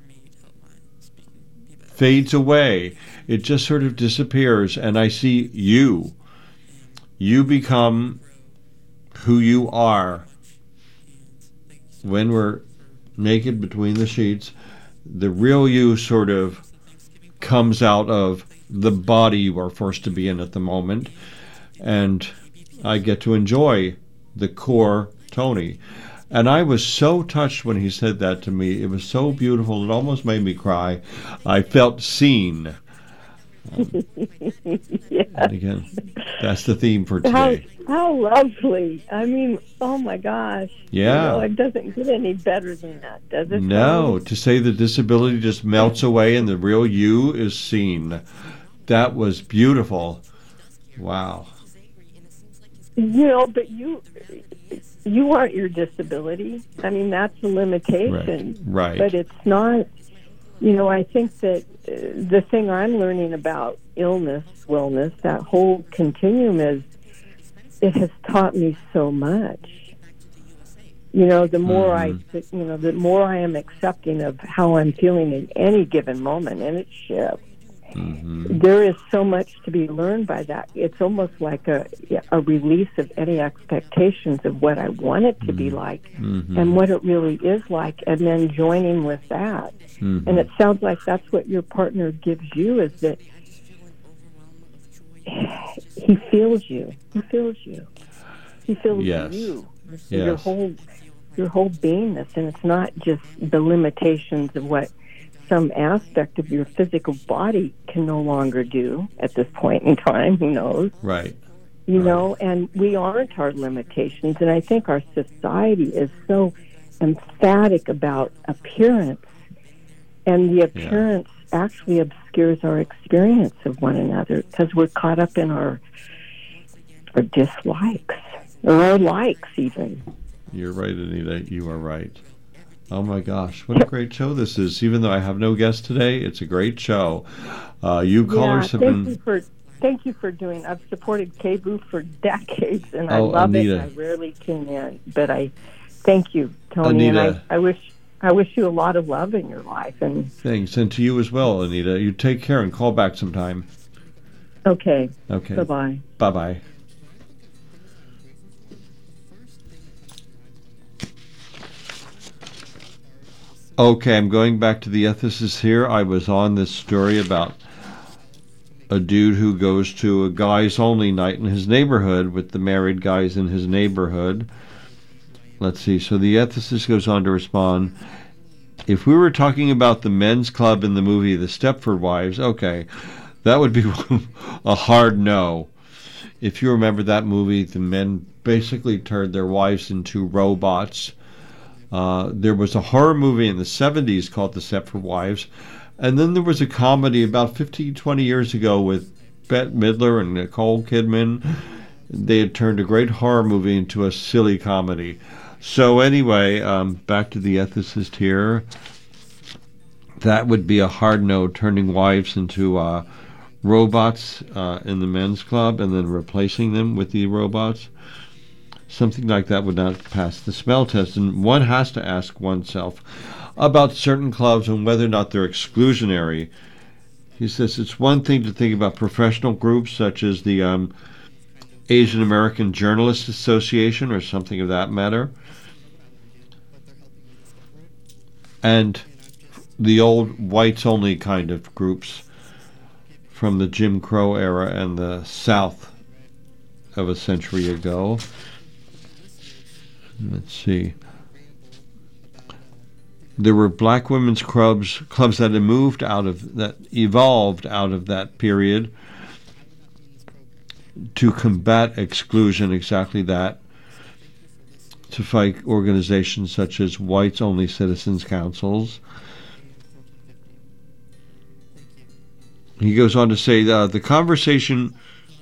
Speaker 9: fades away. It just sort of disappears, and I see you. You become who you are. When we're naked between the sheets, the real you sort of comes out of the body you are forced to be in at the moment, and I get to enjoy the core Tony. And I was so touched when he said that to me. It was so beautiful. It almost made me cry. I felt seen. Um,
Speaker 11: yes.
Speaker 9: And again, that's the theme for
Speaker 11: how,
Speaker 9: today.
Speaker 11: How lovely. I mean, oh my gosh.
Speaker 9: Yeah.
Speaker 11: You know, it doesn't get any better than that, does it?
Speaker 9: No, to say the disability just melts away and the real you is seen. That was beautiful. Wow.
Speaker 11: You know, but you you aren't your disability. I mean, that's a limitation.
Speaker 9: Right. right.
Speaker 11: But it's not, you know, I think that uh, the thing I'm learning about illness, wellness, that whole continuum is, it has taught me so much. You know, the more mm-hmm. I, you know, the more I am accepting of how I'm feeling in any given moment, and it shifts. mm-hmm. there is so much to be learned by that. It's almost like a a release of any expectations of what I want it to mm-hmm. be like mm-hmm. and what it really is like, and then joining with that. Mm-hmm. And it sounds like that's what your partner gives you, is that he feels you. He feels you. He feels
Speaker 9: yes.
Speaker 11: you.
Speaker 9: Yes.
Speaker 11: Your whole your whole beingness, and it's not just the limitations of what some aspect of your physical body can no longer do at this point in time. Who knows?
Speaker 9: Right.
Speaker 11: You
Speaker 9: right.
Speaker 11: know, and we aren't our limitations, and I think our society is so emphatic about appearance, and the appearance yeah. actually obscures our experience of one another because we're caught up in our our dislikes or our likes even.
Speaker 9: You're right, Anita. You are right. Oh my gosh, what a great show this is. Even though I have no guest today, it's a great show. Uh, you callers
Speaker 11: yeah,
Speaker 9: have
Speaker 11: thank
Speaker 9: been...
Speaker 11: You for, thank you for doing... I've supported K B O O for decades, and I
Speaker 9: oh,
Speaker 11: love
Speaker 9: Anita.
Speaker 11: it. I rarely tune in, but I thank you, Tony, Anita. and I, I wish I wish you a lot of love in your life. And
Speaker 9: thanks, and to you as well, Anita. You take care and call back sometime.
Speaker 11: Okay.
Speaker 9: Okay.
Speaker 11: Bye-bye.
Speaker 9: Bye-bye. Okay, I'm going back to the ethicist here. I was on this story about a dude who goes to a guys-only night in his neighborhood with the married guys in his neighborhood. Let's see. So the ethicist goes on to respond, if we were talking about the men's club in the movie The Stepford Wives, okay, that would be a hard no. If you remember that movie, the men basically turned their wives into robots. Uh, there was a horror movie in the seventies called The Stepford Wives, and then there was a comedy about fifteen, twenty years ago with Bette Midler and Nicole Kidman. They had turned a great horror movie into a silly comedy. So anyway, um, back to the ethicist here. That would be a hard no, turning wives into uh, robots uh, in the men's club and then replacing them with the robots. Something like that would not pass the smell test, and one has to ask oneself about certain clubs and whether or not they're exclusionary. He says it's one thing to think about professional groups such as the um, Asian American Journalists Association or something of that matter, and the old whites-only kind of groups from the Jim Crow era and the South of a century ago. Let's see. There were black women's clubs, clubs that had moved out of that, evolved out of that period to combat exclusion. Exactly that. To fight organizations such as whites-only citizens councils. He goes on to say uh, the conversation.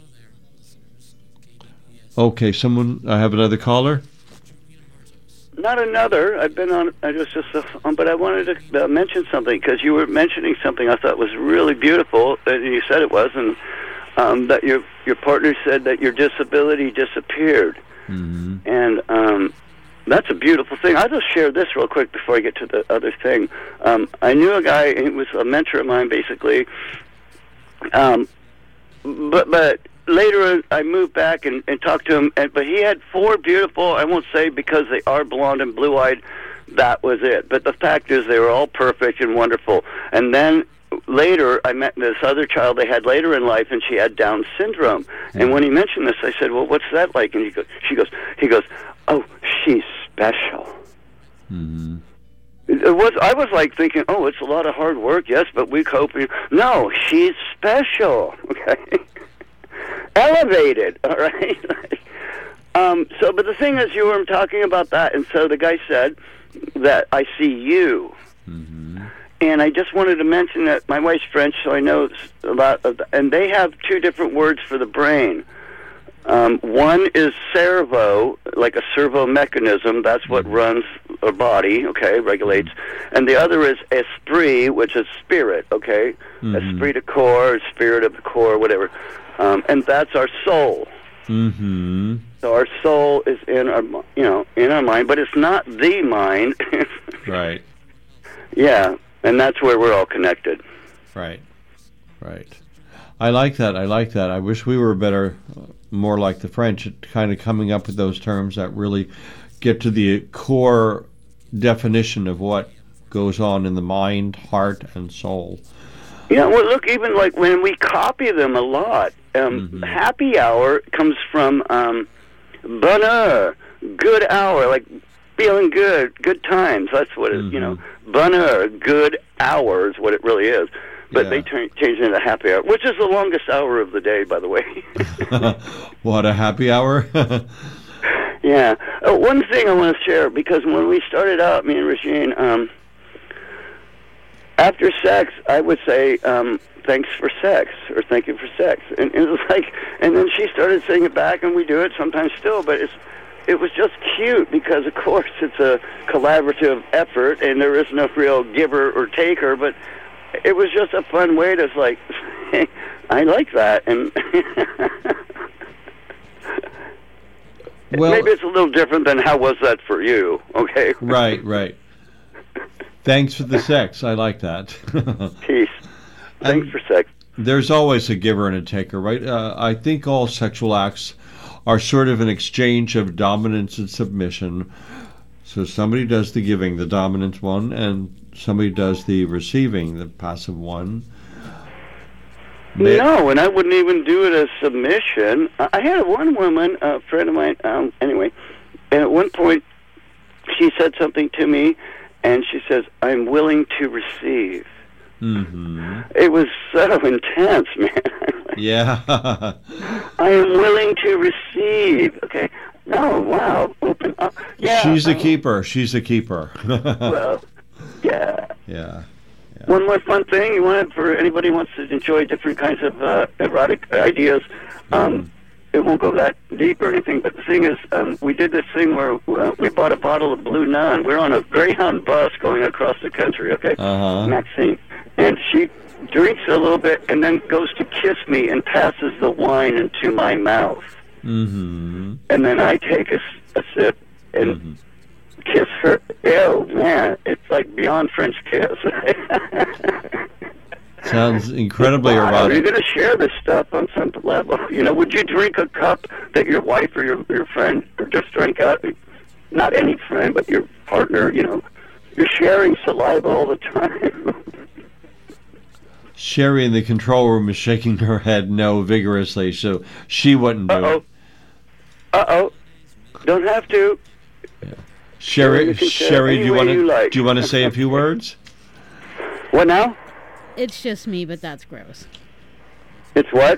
Speaker 9: Okay, someone. I have another caller.
Speaker 10: Not another. I've been on. I was just, uh, but I wanted to uh, mention something because you were mentioning something I thought was really beautiful, and you said it was, and um, that your your partner said that your disability disappeared,
Speaker 9: mm-hmm.
Speaker 10: and um, that's a beautiful thing. I'll just share this real quick before I get to the other thing. Um, I knew a guy. He was a mentor of mine, basically. Um, but but. Later, I moved back and, and talked to him, and, but he had four beautiful, I won't say because they are blonde and blue-eyed, that was it. But the fact is they were all perfect and wonderful. And then later, I met this other child they had later in life, and she had Down syndrome. Mm-hmm. And when he mentioned this, I said, well, what's that like? And he goes, she goes, he goes, oh, she's special.
Speaker 9: Mm-hmm.
Speaker 10: It was. I was like thinking, oh, it's a lot of hard work, yes, but we cope. No, she's special, okay? Elevated, all right? um, so, but the thing is, you were talking about that, and so the guy said that I see you.
Speaker 9: Mm-hmm.
Speaker 10: And I just wanted to mention that my wife's French, so I know a lot of, the, and they have two different words for the brain. Um, one is servo, like a servo mechanism, that's what
Speaker 9: mm-hmm.
Speaker 10: runs a body, okay, regulates. Mm-hmm. And the other is esprit, which is spirit, okay? Mm-hmm. Esprit de corps, spirit of the corps, whatever. Um, and that's our soul.
Speaker 9: Mm-hmm.
Speaker 10: So our soul is in our, you know, in our mind, but it's not the mind.
Speaker 9: Right.
Speaker 10: Yeah, and that's where we're all connected.
Speaker 9: Right. right. I like that. I like that. I wish we were better, uh, more like the French, at kind of coming up with those terms that really get to the core definition of what goes on in the mind, heart, and soul.
Speaker 10: Yeah, well, look, even like when we copy them a lot, um,
Speaker 9: Mm-hmm.
Speaker 10: happy hour comes from um, bonheur, good hour, like feeling good, good times. That's what it is, you know. Bonheur, good hour is what it really is. But
Speaker 9: Yeah.
Speaker 10: they turn, change it into happy hour, which is the longest hour of the day, by the way.
Speaker 9: What, a happy hour?
Speaker 10: Yeah. Uh, one thing I want to share, because when we started out, me and Regine, um, after sex, I would say, um, thanks for sex, or thank you for sex. And it was like, and then she started saying it back, and we do it sometimes still, but it's, it was just cute, because of course it's a collaborative effort, and there is no real giver or taker, but it was just a fun way to, like, hey, I like that, and
Speaker 9: Well,
Speaker 10: maybe it's a little different than how was that for you, okay?
Speaker 9: Right, right. Thanks for the sex. I like that.
Speaker 10: Peace. Thanks
Speaker 9: And
Speaker 10: for sex.
Speaker 9: There's always a giver and a taker, right? Uh, I think all sexual acts are sort of an exchange of dominance and submission. So somebody does the giving, the dominant one, and somebody does the receiving, the passive one. May-
Speaker 10: No, and I wouldn't even do it as submission. I I had one woman, a friend of mine, um, anyway, and at one point she said something to me, and she says, I'm willing to receive.
Speaker 9: Mm-hmm.
Speaker 10: It was so intense, man.
Speaker 9: Yeah.
Speaker 10: I am willing to receive. Okay. No, wow. Open up. Yeah.
Speaker 9: She's a
Speaker 10: um,
Speaker 9: keeper. She's a keeper.
Speaker 10: Well, yeah.
Speaker 9: Yeah.
Speaker 10: One more fun thing you want for anybody who wants to enjoy different kinds of uh, erotic ideas. Um, it won't go that deep or anything, but the thing is, um, we did this thing where uh, we bought a bottle of Blue Nun. We're on a Greyhound bus going across the country, okay?
Speaker 9: Uh-huh.
Speaker 10: Maxine. And she drinks a little bit and then goes to kiss me and passes the wine into my mouth.
Speaker 9: Mm-hmm.
Speaker 10: And then I take a, s- a sip and
Speaker 9: Mm-hmm.
Speaker 10: kiss her. Ew, man, it's like beyond French kiss.
Speaker 9: Sounds incredibly
Speaker 10: Wow,
Speaker 9: erotic.
Speaker 10: you're going to share this stuff on some level. You know, would you drink a cup that your wife or your, your friend, or just drink out, not any friend, but your partner, you know, you're sharing saliva all the time.
Speaker 9: Sherry in the control room is shaking her head no vigorously, so she wouldn't do
Speaker 10: Uh-oh.
Speaker 9: it.
Speaker 10: Uh-oh. Don't have to.
Speaker 9: Sherry,
Speaker 10: You can share
Speaker 9: Sherry,
Speaker 10: any
Speaker 9: do you
Speaker 10: way
Speaker 9: want
Speaker 10: you
Speaker 9: to
Speaker 10: like.
Speaker 9: do you want to say a few words?
Speaker 10: What now?
Speaker 12: It's just me, but that's gross.
Speaker 10: It's what?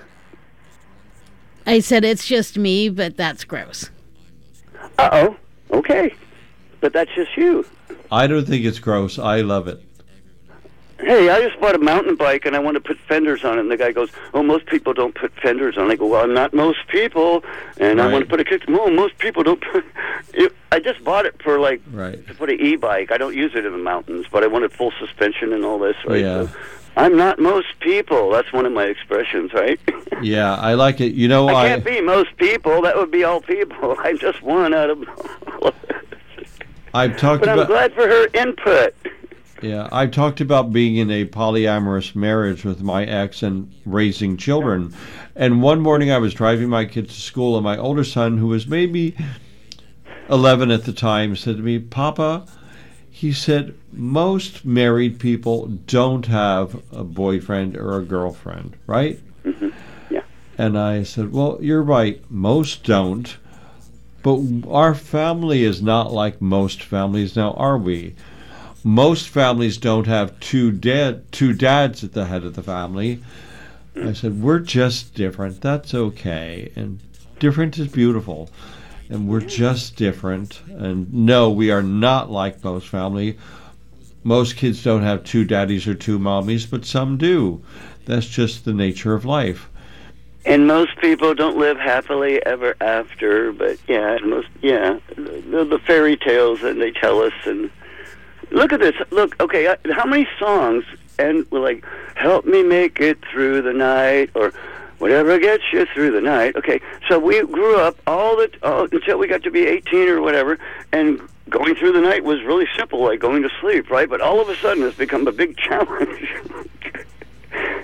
Speaker 12: I said it's just me, but that's gross.
Speaker 10: Uh-oh. Okay. But that's just you.
Speaker 9: I don't think it's gross. I love it.
Speaker 10: Hey, I just bought a mountain bike and I want to put fenders on it. And the guy goes, oh, most people don't put fenders on it. I go, well, I'm not most people. And I
Speaker 9: Right.
Speaker 10: want to put a kick. Oh, most people don't put... It, I just bought it for, like,
Speaker 9: Right.
Speaker 10: to put an e-bike. I don't use it in the mountains, but I wanted full suspension and all this, right?
Speaker 9: Yeah.
Speaker 10: So, I'm not most people. That's one of my expressions, right?
Speaker 9: Yeah, I like it. You know,
Speaker 10: I
Speaker 9: I
Speaker 10: can't be most people. That would be all people. I'm just one out of all of it.
Speaker 9: I've talked
Speaker 10: But I'm
Speaker 9: about
Speaker 10: glad for her input.
Speaker 9: yeah, I've talked about being in a polyamorous marriage with my ex and raising children. And one morning I was driving my kids to school, and my older son, who was maybe eleven at the time, said to me, Papa, he said, most married people don't have a boyfriend or a girlfriend, right?
Speaker 10: Mm-hmm. Yeah.
Speaker 9: And I said, well, you're right, most don't. But our family is not like most families now, are we? Most families don't have two dad, two dads at the head of the family. I said, we're just different. That's okay. And different is beautiful. And we're just different. And no, we are not like most family. Most kids don't have two daddies or two mommies, but some do. That's just the nature of life.
Speaker 10: And most people don't live happily ever after, but yeah, most yeah, the, the fairy tales that they tell us. And look at this. Look, okay, I, how many songs and we're like, help me make it through the night, or whatever gets you through the night. Okay, so we grew up all the all, until we got to be eighteen or whatever, and going through the night was really simple, like going to sleep, right? But all of a sudden, it's become a big challenge.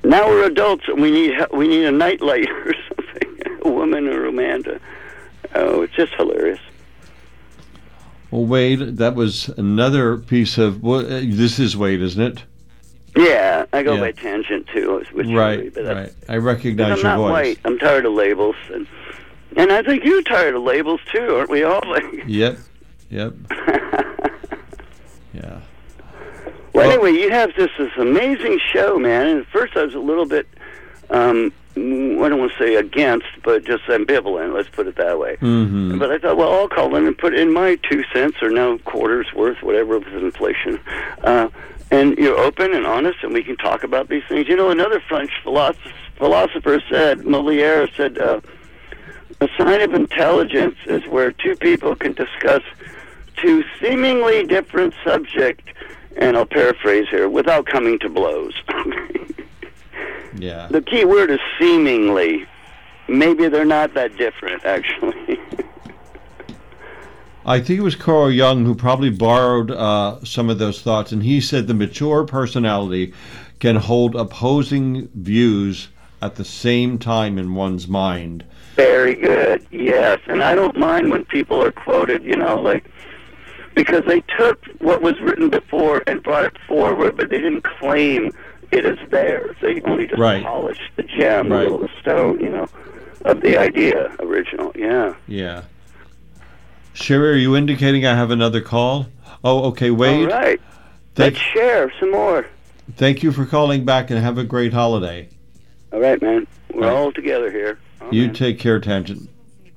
Speaker 10: now we're adults and we need we need a nightlight or something, a woman or a man to. Oh, it's just hilarious.
Speaker 9: Well, Wade, that was another piece of. Well, uh, this is Wade, isn't it?
Speaker 10: Yeah, I go
Speaker 9: Yeah.
Speaker 10: by tangent too. Which
Speaker 9: Right,
Speaker 10: but
Speaker 9: right. I recognize
Speaker 10: I'm
Speaker 9: your
Speaker 10: not
Speaker 9: voice.
Speaker 10: white. I'm tired of labels, and and I think you're tired of labels too, aren't we all? Like,
Speaker 9: Yep, yep. Yeah.
Speaker 10: well, anyway, you have this this amazing show, man. And at first, I was a little bit, um, I don't want to say against, but just ambivalent. Let's put it that way.
Speaker 9: Mm-hmm.
Speaker 10: But I thought, well, I'll call in and put in my two cents, or now quarters worth, whatever with inflation. Uh, and you're open and honest, and we can talk about these things. You know, another French philosopher, philosopher said, Molière said, uh, a sign of intelligence is where two people can discuss two seemingly different subjects, and I'll paraphrase here, without coming to blows.
Speaker 9: Yeah.
Speaker 10: The key word is seemingly. Maybe they're not that different, actually.
Speaker 9: I think it was Carl Jung who probably borrowed uh, some of those thoughts, and he said the mature personality can hold opposing views at the same time in one's mind.
Speaker 10: Very good, yes. And I don't mind when people are quoted, you know, like, because they took what was written before and brought it forward, but they didn't claim it is theirs. They only just
Speaker 9: Right.
Speaker 10: polished the gem,
Speaker 9: Right.
Speaker 10: a little stone, you know, of the idea original, yeah.
Speaker 9: Yeah. Sherry, are you indicating I have another call? Oh, okay, Wade.
Speaker 10: All right.
Speaker 9: Thank,
Speaker 10: Let's share some more.
Speaker 9: thank you for calling back, and have a great holiday.
Speaker 10: All right, man. We're
Speaker 9: All right.
Speaker 10: all together here. Oh,
Speaker 9: You
Speaker 10: man.
Speaker 9: take care, Tangent.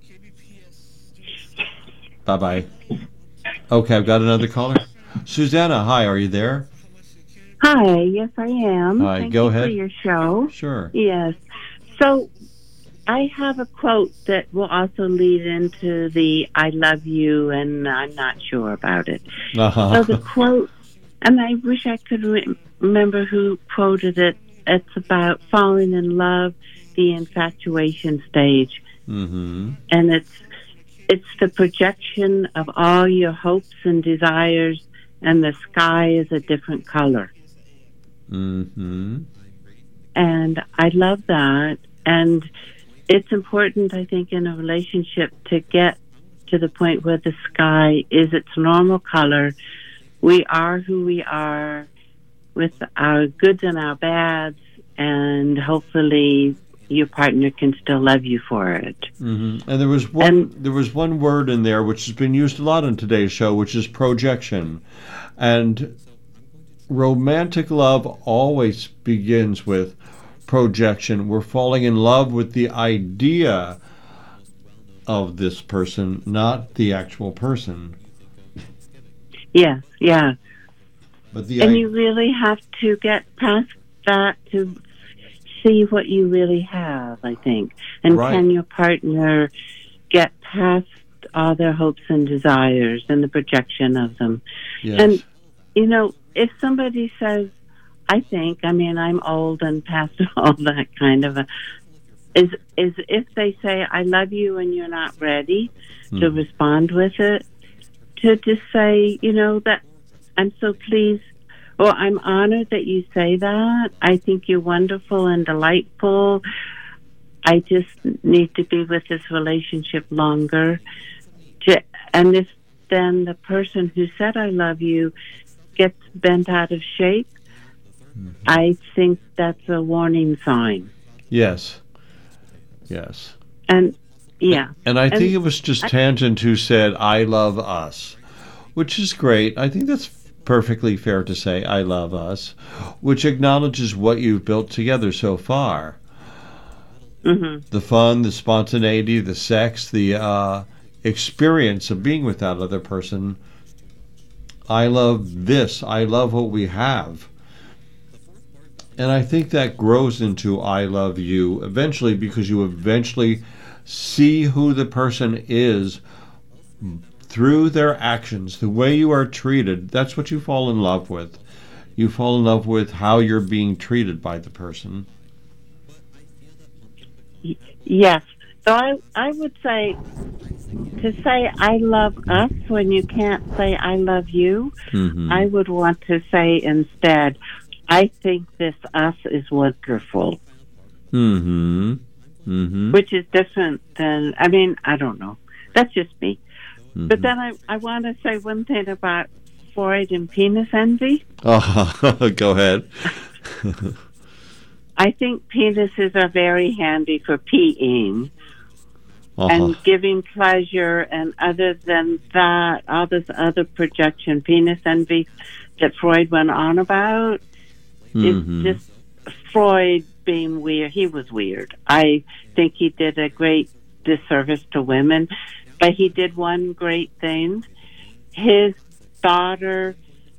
Speaker 9: Bye-bye. Okay, I've got another caller. Susanna, hi, are you there?
Speaker 13: Hi, yes, I am.
Speaker 9: Hi,
Speaker 13: Thank
Speaker 9: go
Speaker 13: you
Speaker 9: ahead.
Speaker 13: for your show.
Speaker 9: Sure.
Speaker 13: Yes. So, I have a quote that will also lead into the I love you, and I'm not sure about it.
Speaker 9: Uh-huh.
Speaker 13: So, the quote, and I wish I could re- remember who quoted it. It's about falling in love, the infatuation stage.
Speaker 9: Mm-hmm.
Speaker 13: And it's it's the projection of all your hopes and desires, and the sky is a different color.
Speaker 9: Mm-hmm.
Speaker 13: And I love that. And it's important, I think, in a relationship to get to the point where the sky is its normal color. We are who we are with our goods and our bads, and hopefully your partner can still love you for it.
Speaker 9: Mm-hmm. And there was one there was one word in there which has been used a lot on today's show, which is projection. And romantic love always begins with projection. We're falling in love with the idea of this person, not the actual person.
Speaker 13: Yeah, yeah.
Speaker 9: But the
Speaker 13: and
Speaker 9: I-
Speaker 13: you really have to get past that to see what you really have, I think. And
Speaker 9: Right.
Speaker 13: can your partner get past all their hopes and desires and the projection of them?
Speaker 9: Yes.
Speaker 13: And, you know, if somebody says, I think, I mean, I'm old and past all that kind of a, is, is if they say, I love you, and you're not ready
Speaker 9: Hmm.
Speaker 13: to respond with it, to just say, you know, that I'm so pleased, or I'm honored that you say that. I think you're wonderful and delightful. I just need to be with this relationship longer. To, and if then the person who said I love you gets bent out of shape,
Speaker 9: Mm-hmm.
Speaker 13: I think that's a warning sign.
Speaker 9: Yes. Yes.
Speaker 13: And yeah.
Speaker 9: And I
Speaker 13: And
Speaker 9: think it was just
Speaker 13: I-
Speaker 9: Tangent who said, I love us, which is great. I think that's perfectly fair to say, I love us, which acknowledges what you've built together so far.
Speaker 13: Mm-hmm.
Speaker 9: The fun, the spontaneity, the sex, the uh, experience of being with that other person. I love this. I love what we have. And I think that grows into I love you eventually, because you eventually see who the person is through their actions, the way you are treated. That's what you fall in love with. You fall in love with how you're being treated by the person.
Speaker 13: Yes. So I, I would say, to say I love us when you can't say I love you,
Speaker 9: Mm-hmm.
Speaker 13: I would want to say instead, I think this us is wonderful.
Speaker 9: Mm-hmm. Mm-hmm.
Speaker 13: Which is different than, I mean, I don't know. That's just me.
Speaker 9: Mm-hmm.
Speaker 13: But then I, I want to say one thing about Freud and penis envy.
Speaker 9: Oh, go ahead.
Speaker 13: I think penises are very handy for peeing
Speaker 9: uh-huh.
Speaker 13: and giving pleasure, and other than that, all this other projection, penis envy that Freud went on about,
Speaker 9: mm-hmm.
Speaker 13: is just Freud being weird. He was weird. I think he did a great disservice to women, but he did one great thing. His daughter,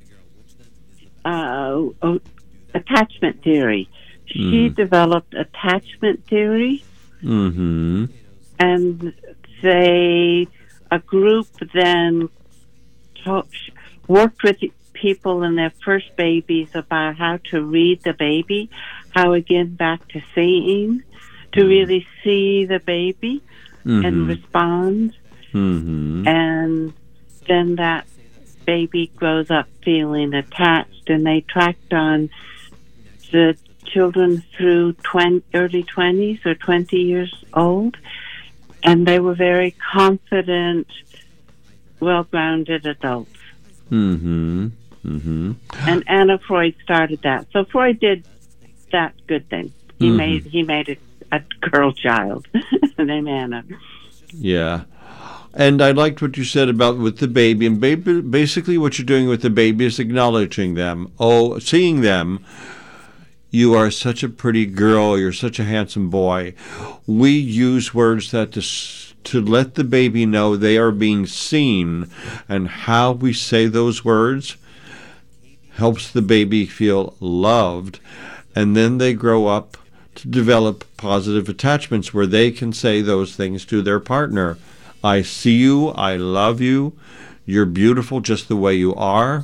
Speaker 13: uh, oh, attachment theory. She
Speaker 9: Mm.
Speaker 13: developed attachment theory,
Speaker 9: Mm-hmm.
Speaker 13: and they, a group then to, worked with people and their first babies about how to read the baby, how again back to seeing, to really see the baby
Speaker 9: Mm-hmm.
Speaker 13: and respond.
Speaker 9: Mm-hmm.
Speaker 13: And then that baby grows up feeling attached, and they tracked on the children through twenty, early twenties or twenty years old, and they were very confident, well-grounded adults.
Speaker 9: Mm-hmm. Mm-hmm.
Speaker 13: And Anna Freud started that. So Freud did that good thing. He
Speaker 9: Mhm.
Speaker 13: made he made a, a girl child named Anna.
Speaker 9: Yeah. And I liked what you said about with the baby. And baby, basically what you're doing with the baby is acknowledging them. Oh, seeing them. You are such a pretty girl. You're such a handsome boy. We use words that to, to let the baby know they are being seen. And how we say those words helps the baby feel loved. And then they grow up to develop positive attachments where they can say those things to their partner. I see you. I love you. You're beautiful just the way you are.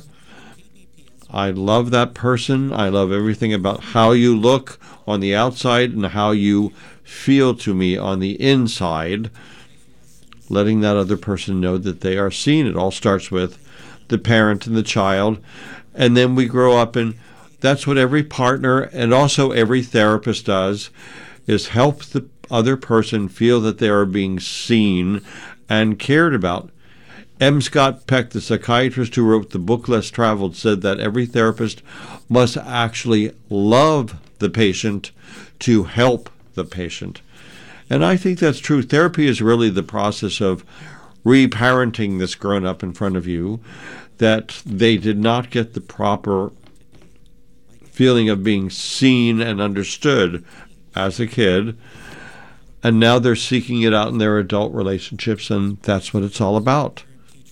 Speaker 9: I love that person. I love everything about how you look on the outside and how you feel to me on the inside. Letting that other person know that they are seen. It all starts with the parent and the child. And then we grow up, and that's what every partner and also every therapist does, is help the other person feel that they are being seen and cared about. M. Scott Peck, the psychiatrist who wrote the book Less Traveled, said that every therapist must actually love the patient to help the patient. And I think that's true. Therapy is really the process of reparenting this grown-up in front of you, that they did not get the proper feeling of being seen and understood as a kid, and now they're seeking it out in their adult relationships, and that's what it's all about.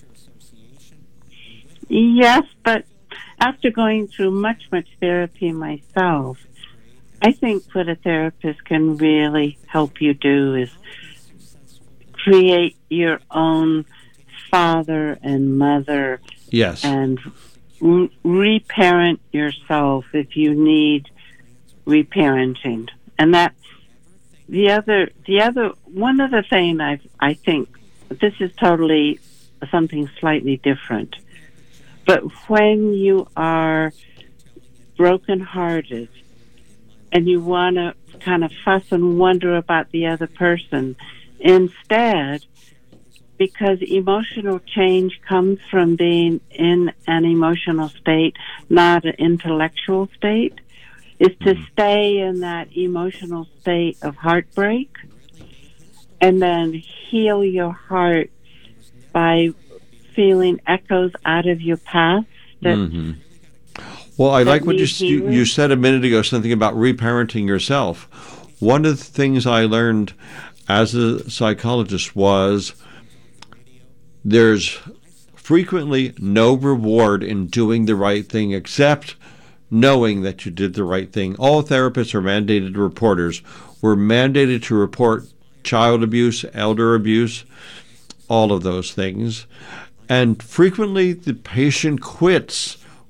Speaker 13: Yes, but after going through much, much therapy myself, I think what a therapist can really help you do is create your own father and mother.
Speaker 9: Yes.
Speaker 13: And re- reparent yourself if you need reparenting. And that the other, the other, one other thing I I think, this is totally something slightly different. But when you are brokenhearted and you want to kind of fuss and wonder about the other person, instead, because emotional change comes from being in an emotional state, not an intellectual state, is to stay in that emotional state of heartbreak and then heal your heart by feeling echoes out of your past. That,
Speaker 9: mm-hmm. Well, I like what you, you you said a minute ago, something about reparenting yourself. One of the things I learned as a psychologist was there's frequently no reward in doing the right thing except knowing that you did the right thing. All therapists are mandated reporters. We're mandated to report child abuse, elder abuse, all of those things. And frequently the patient quits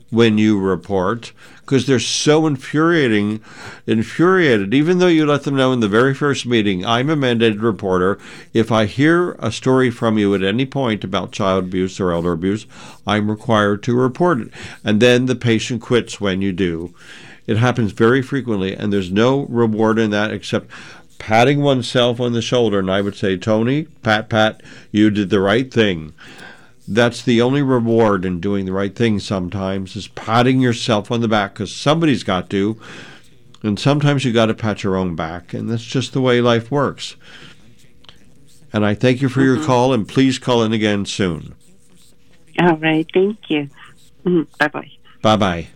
Speaker 9: when you report, because they're so infuriating, infuriated, even though you let them know in the very first meeting, I'm a mandated reporter. If I hear a story from you at any point about child abuse or elder abuse, I'm required to report it. And then the patient quits when you do. It happens very frequently, and there's no reward in that except patting oneself on the shoulder. And I would say, Tony, pat, pat, you did the right thing. That's the only reward in doing the right thing sometimes, is patting yourself on the back, because somebody's got to. And sometimes you got to pat your own back, and that's just the way life works. And I thank you for mm-hmm. your call, and please call in again soon.
Speaker 13: All right. Thank you. Mm-hmm. Bye-bye.
Speaker 9: Bye-bye.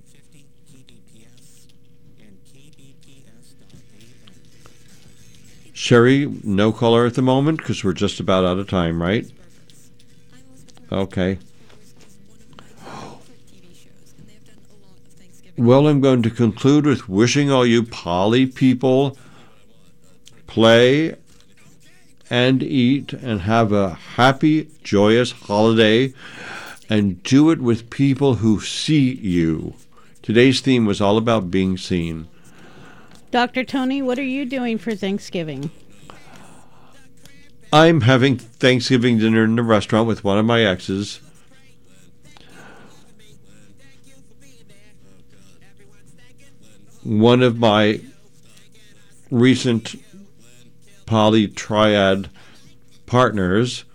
Speaker 9: Sherry, no caller at the moment because we're just about out of time, right? Okay. Well, I'm going to conclude with wishing all you Poly people play and eat and have a happy, joyous holiday, and do it with people who see you. Today's theme was all about being seen.
Speaker 12: Doctor Tony, what are you doing for Thanksgiving?
Speaker 9: I'm having Thanksgiving dinner in the restaurant with one of my exes. One of my recent poly triad partners.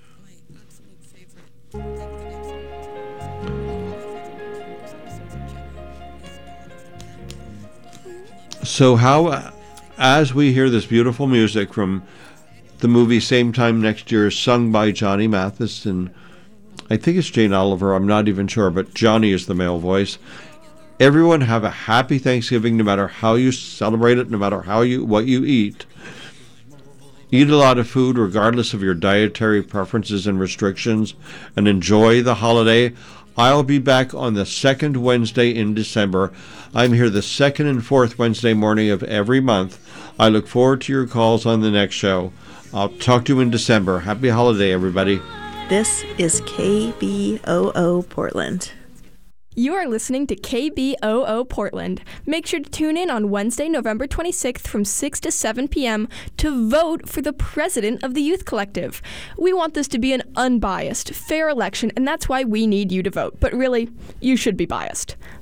Speaker 9: So how, as we hear this beautiful music from the movie Same Time Next Year, sung by Johnny Mathis, and I think it's Jane Oliver, I'm not even sure, but Johnny is the male voice. Everyone have a happy Thanksgiving, no matter how you celebrate it, no matter how you what you eat. Eat a lot of food regardless of your dietary preferences and restrictions, and enjoy the holiday. I'll be back on the second Wednesday in December. I'm here the second and fourth Wednesday morning of every month. I look forward to your calls on the next show. I'll talk to you in December. Happy holiday, everybody.
Speaker 14: This is K B O O Portland.
Speaker 15: You are listening to K B O O Portland. Make sure to tune in on Wednesday, November twenty-sixth from six to seven p.m. to vote for the president of the Youth Collective. We want this to be an unbiased, fair election, and that's why we need you to vote. But really, you should be biased.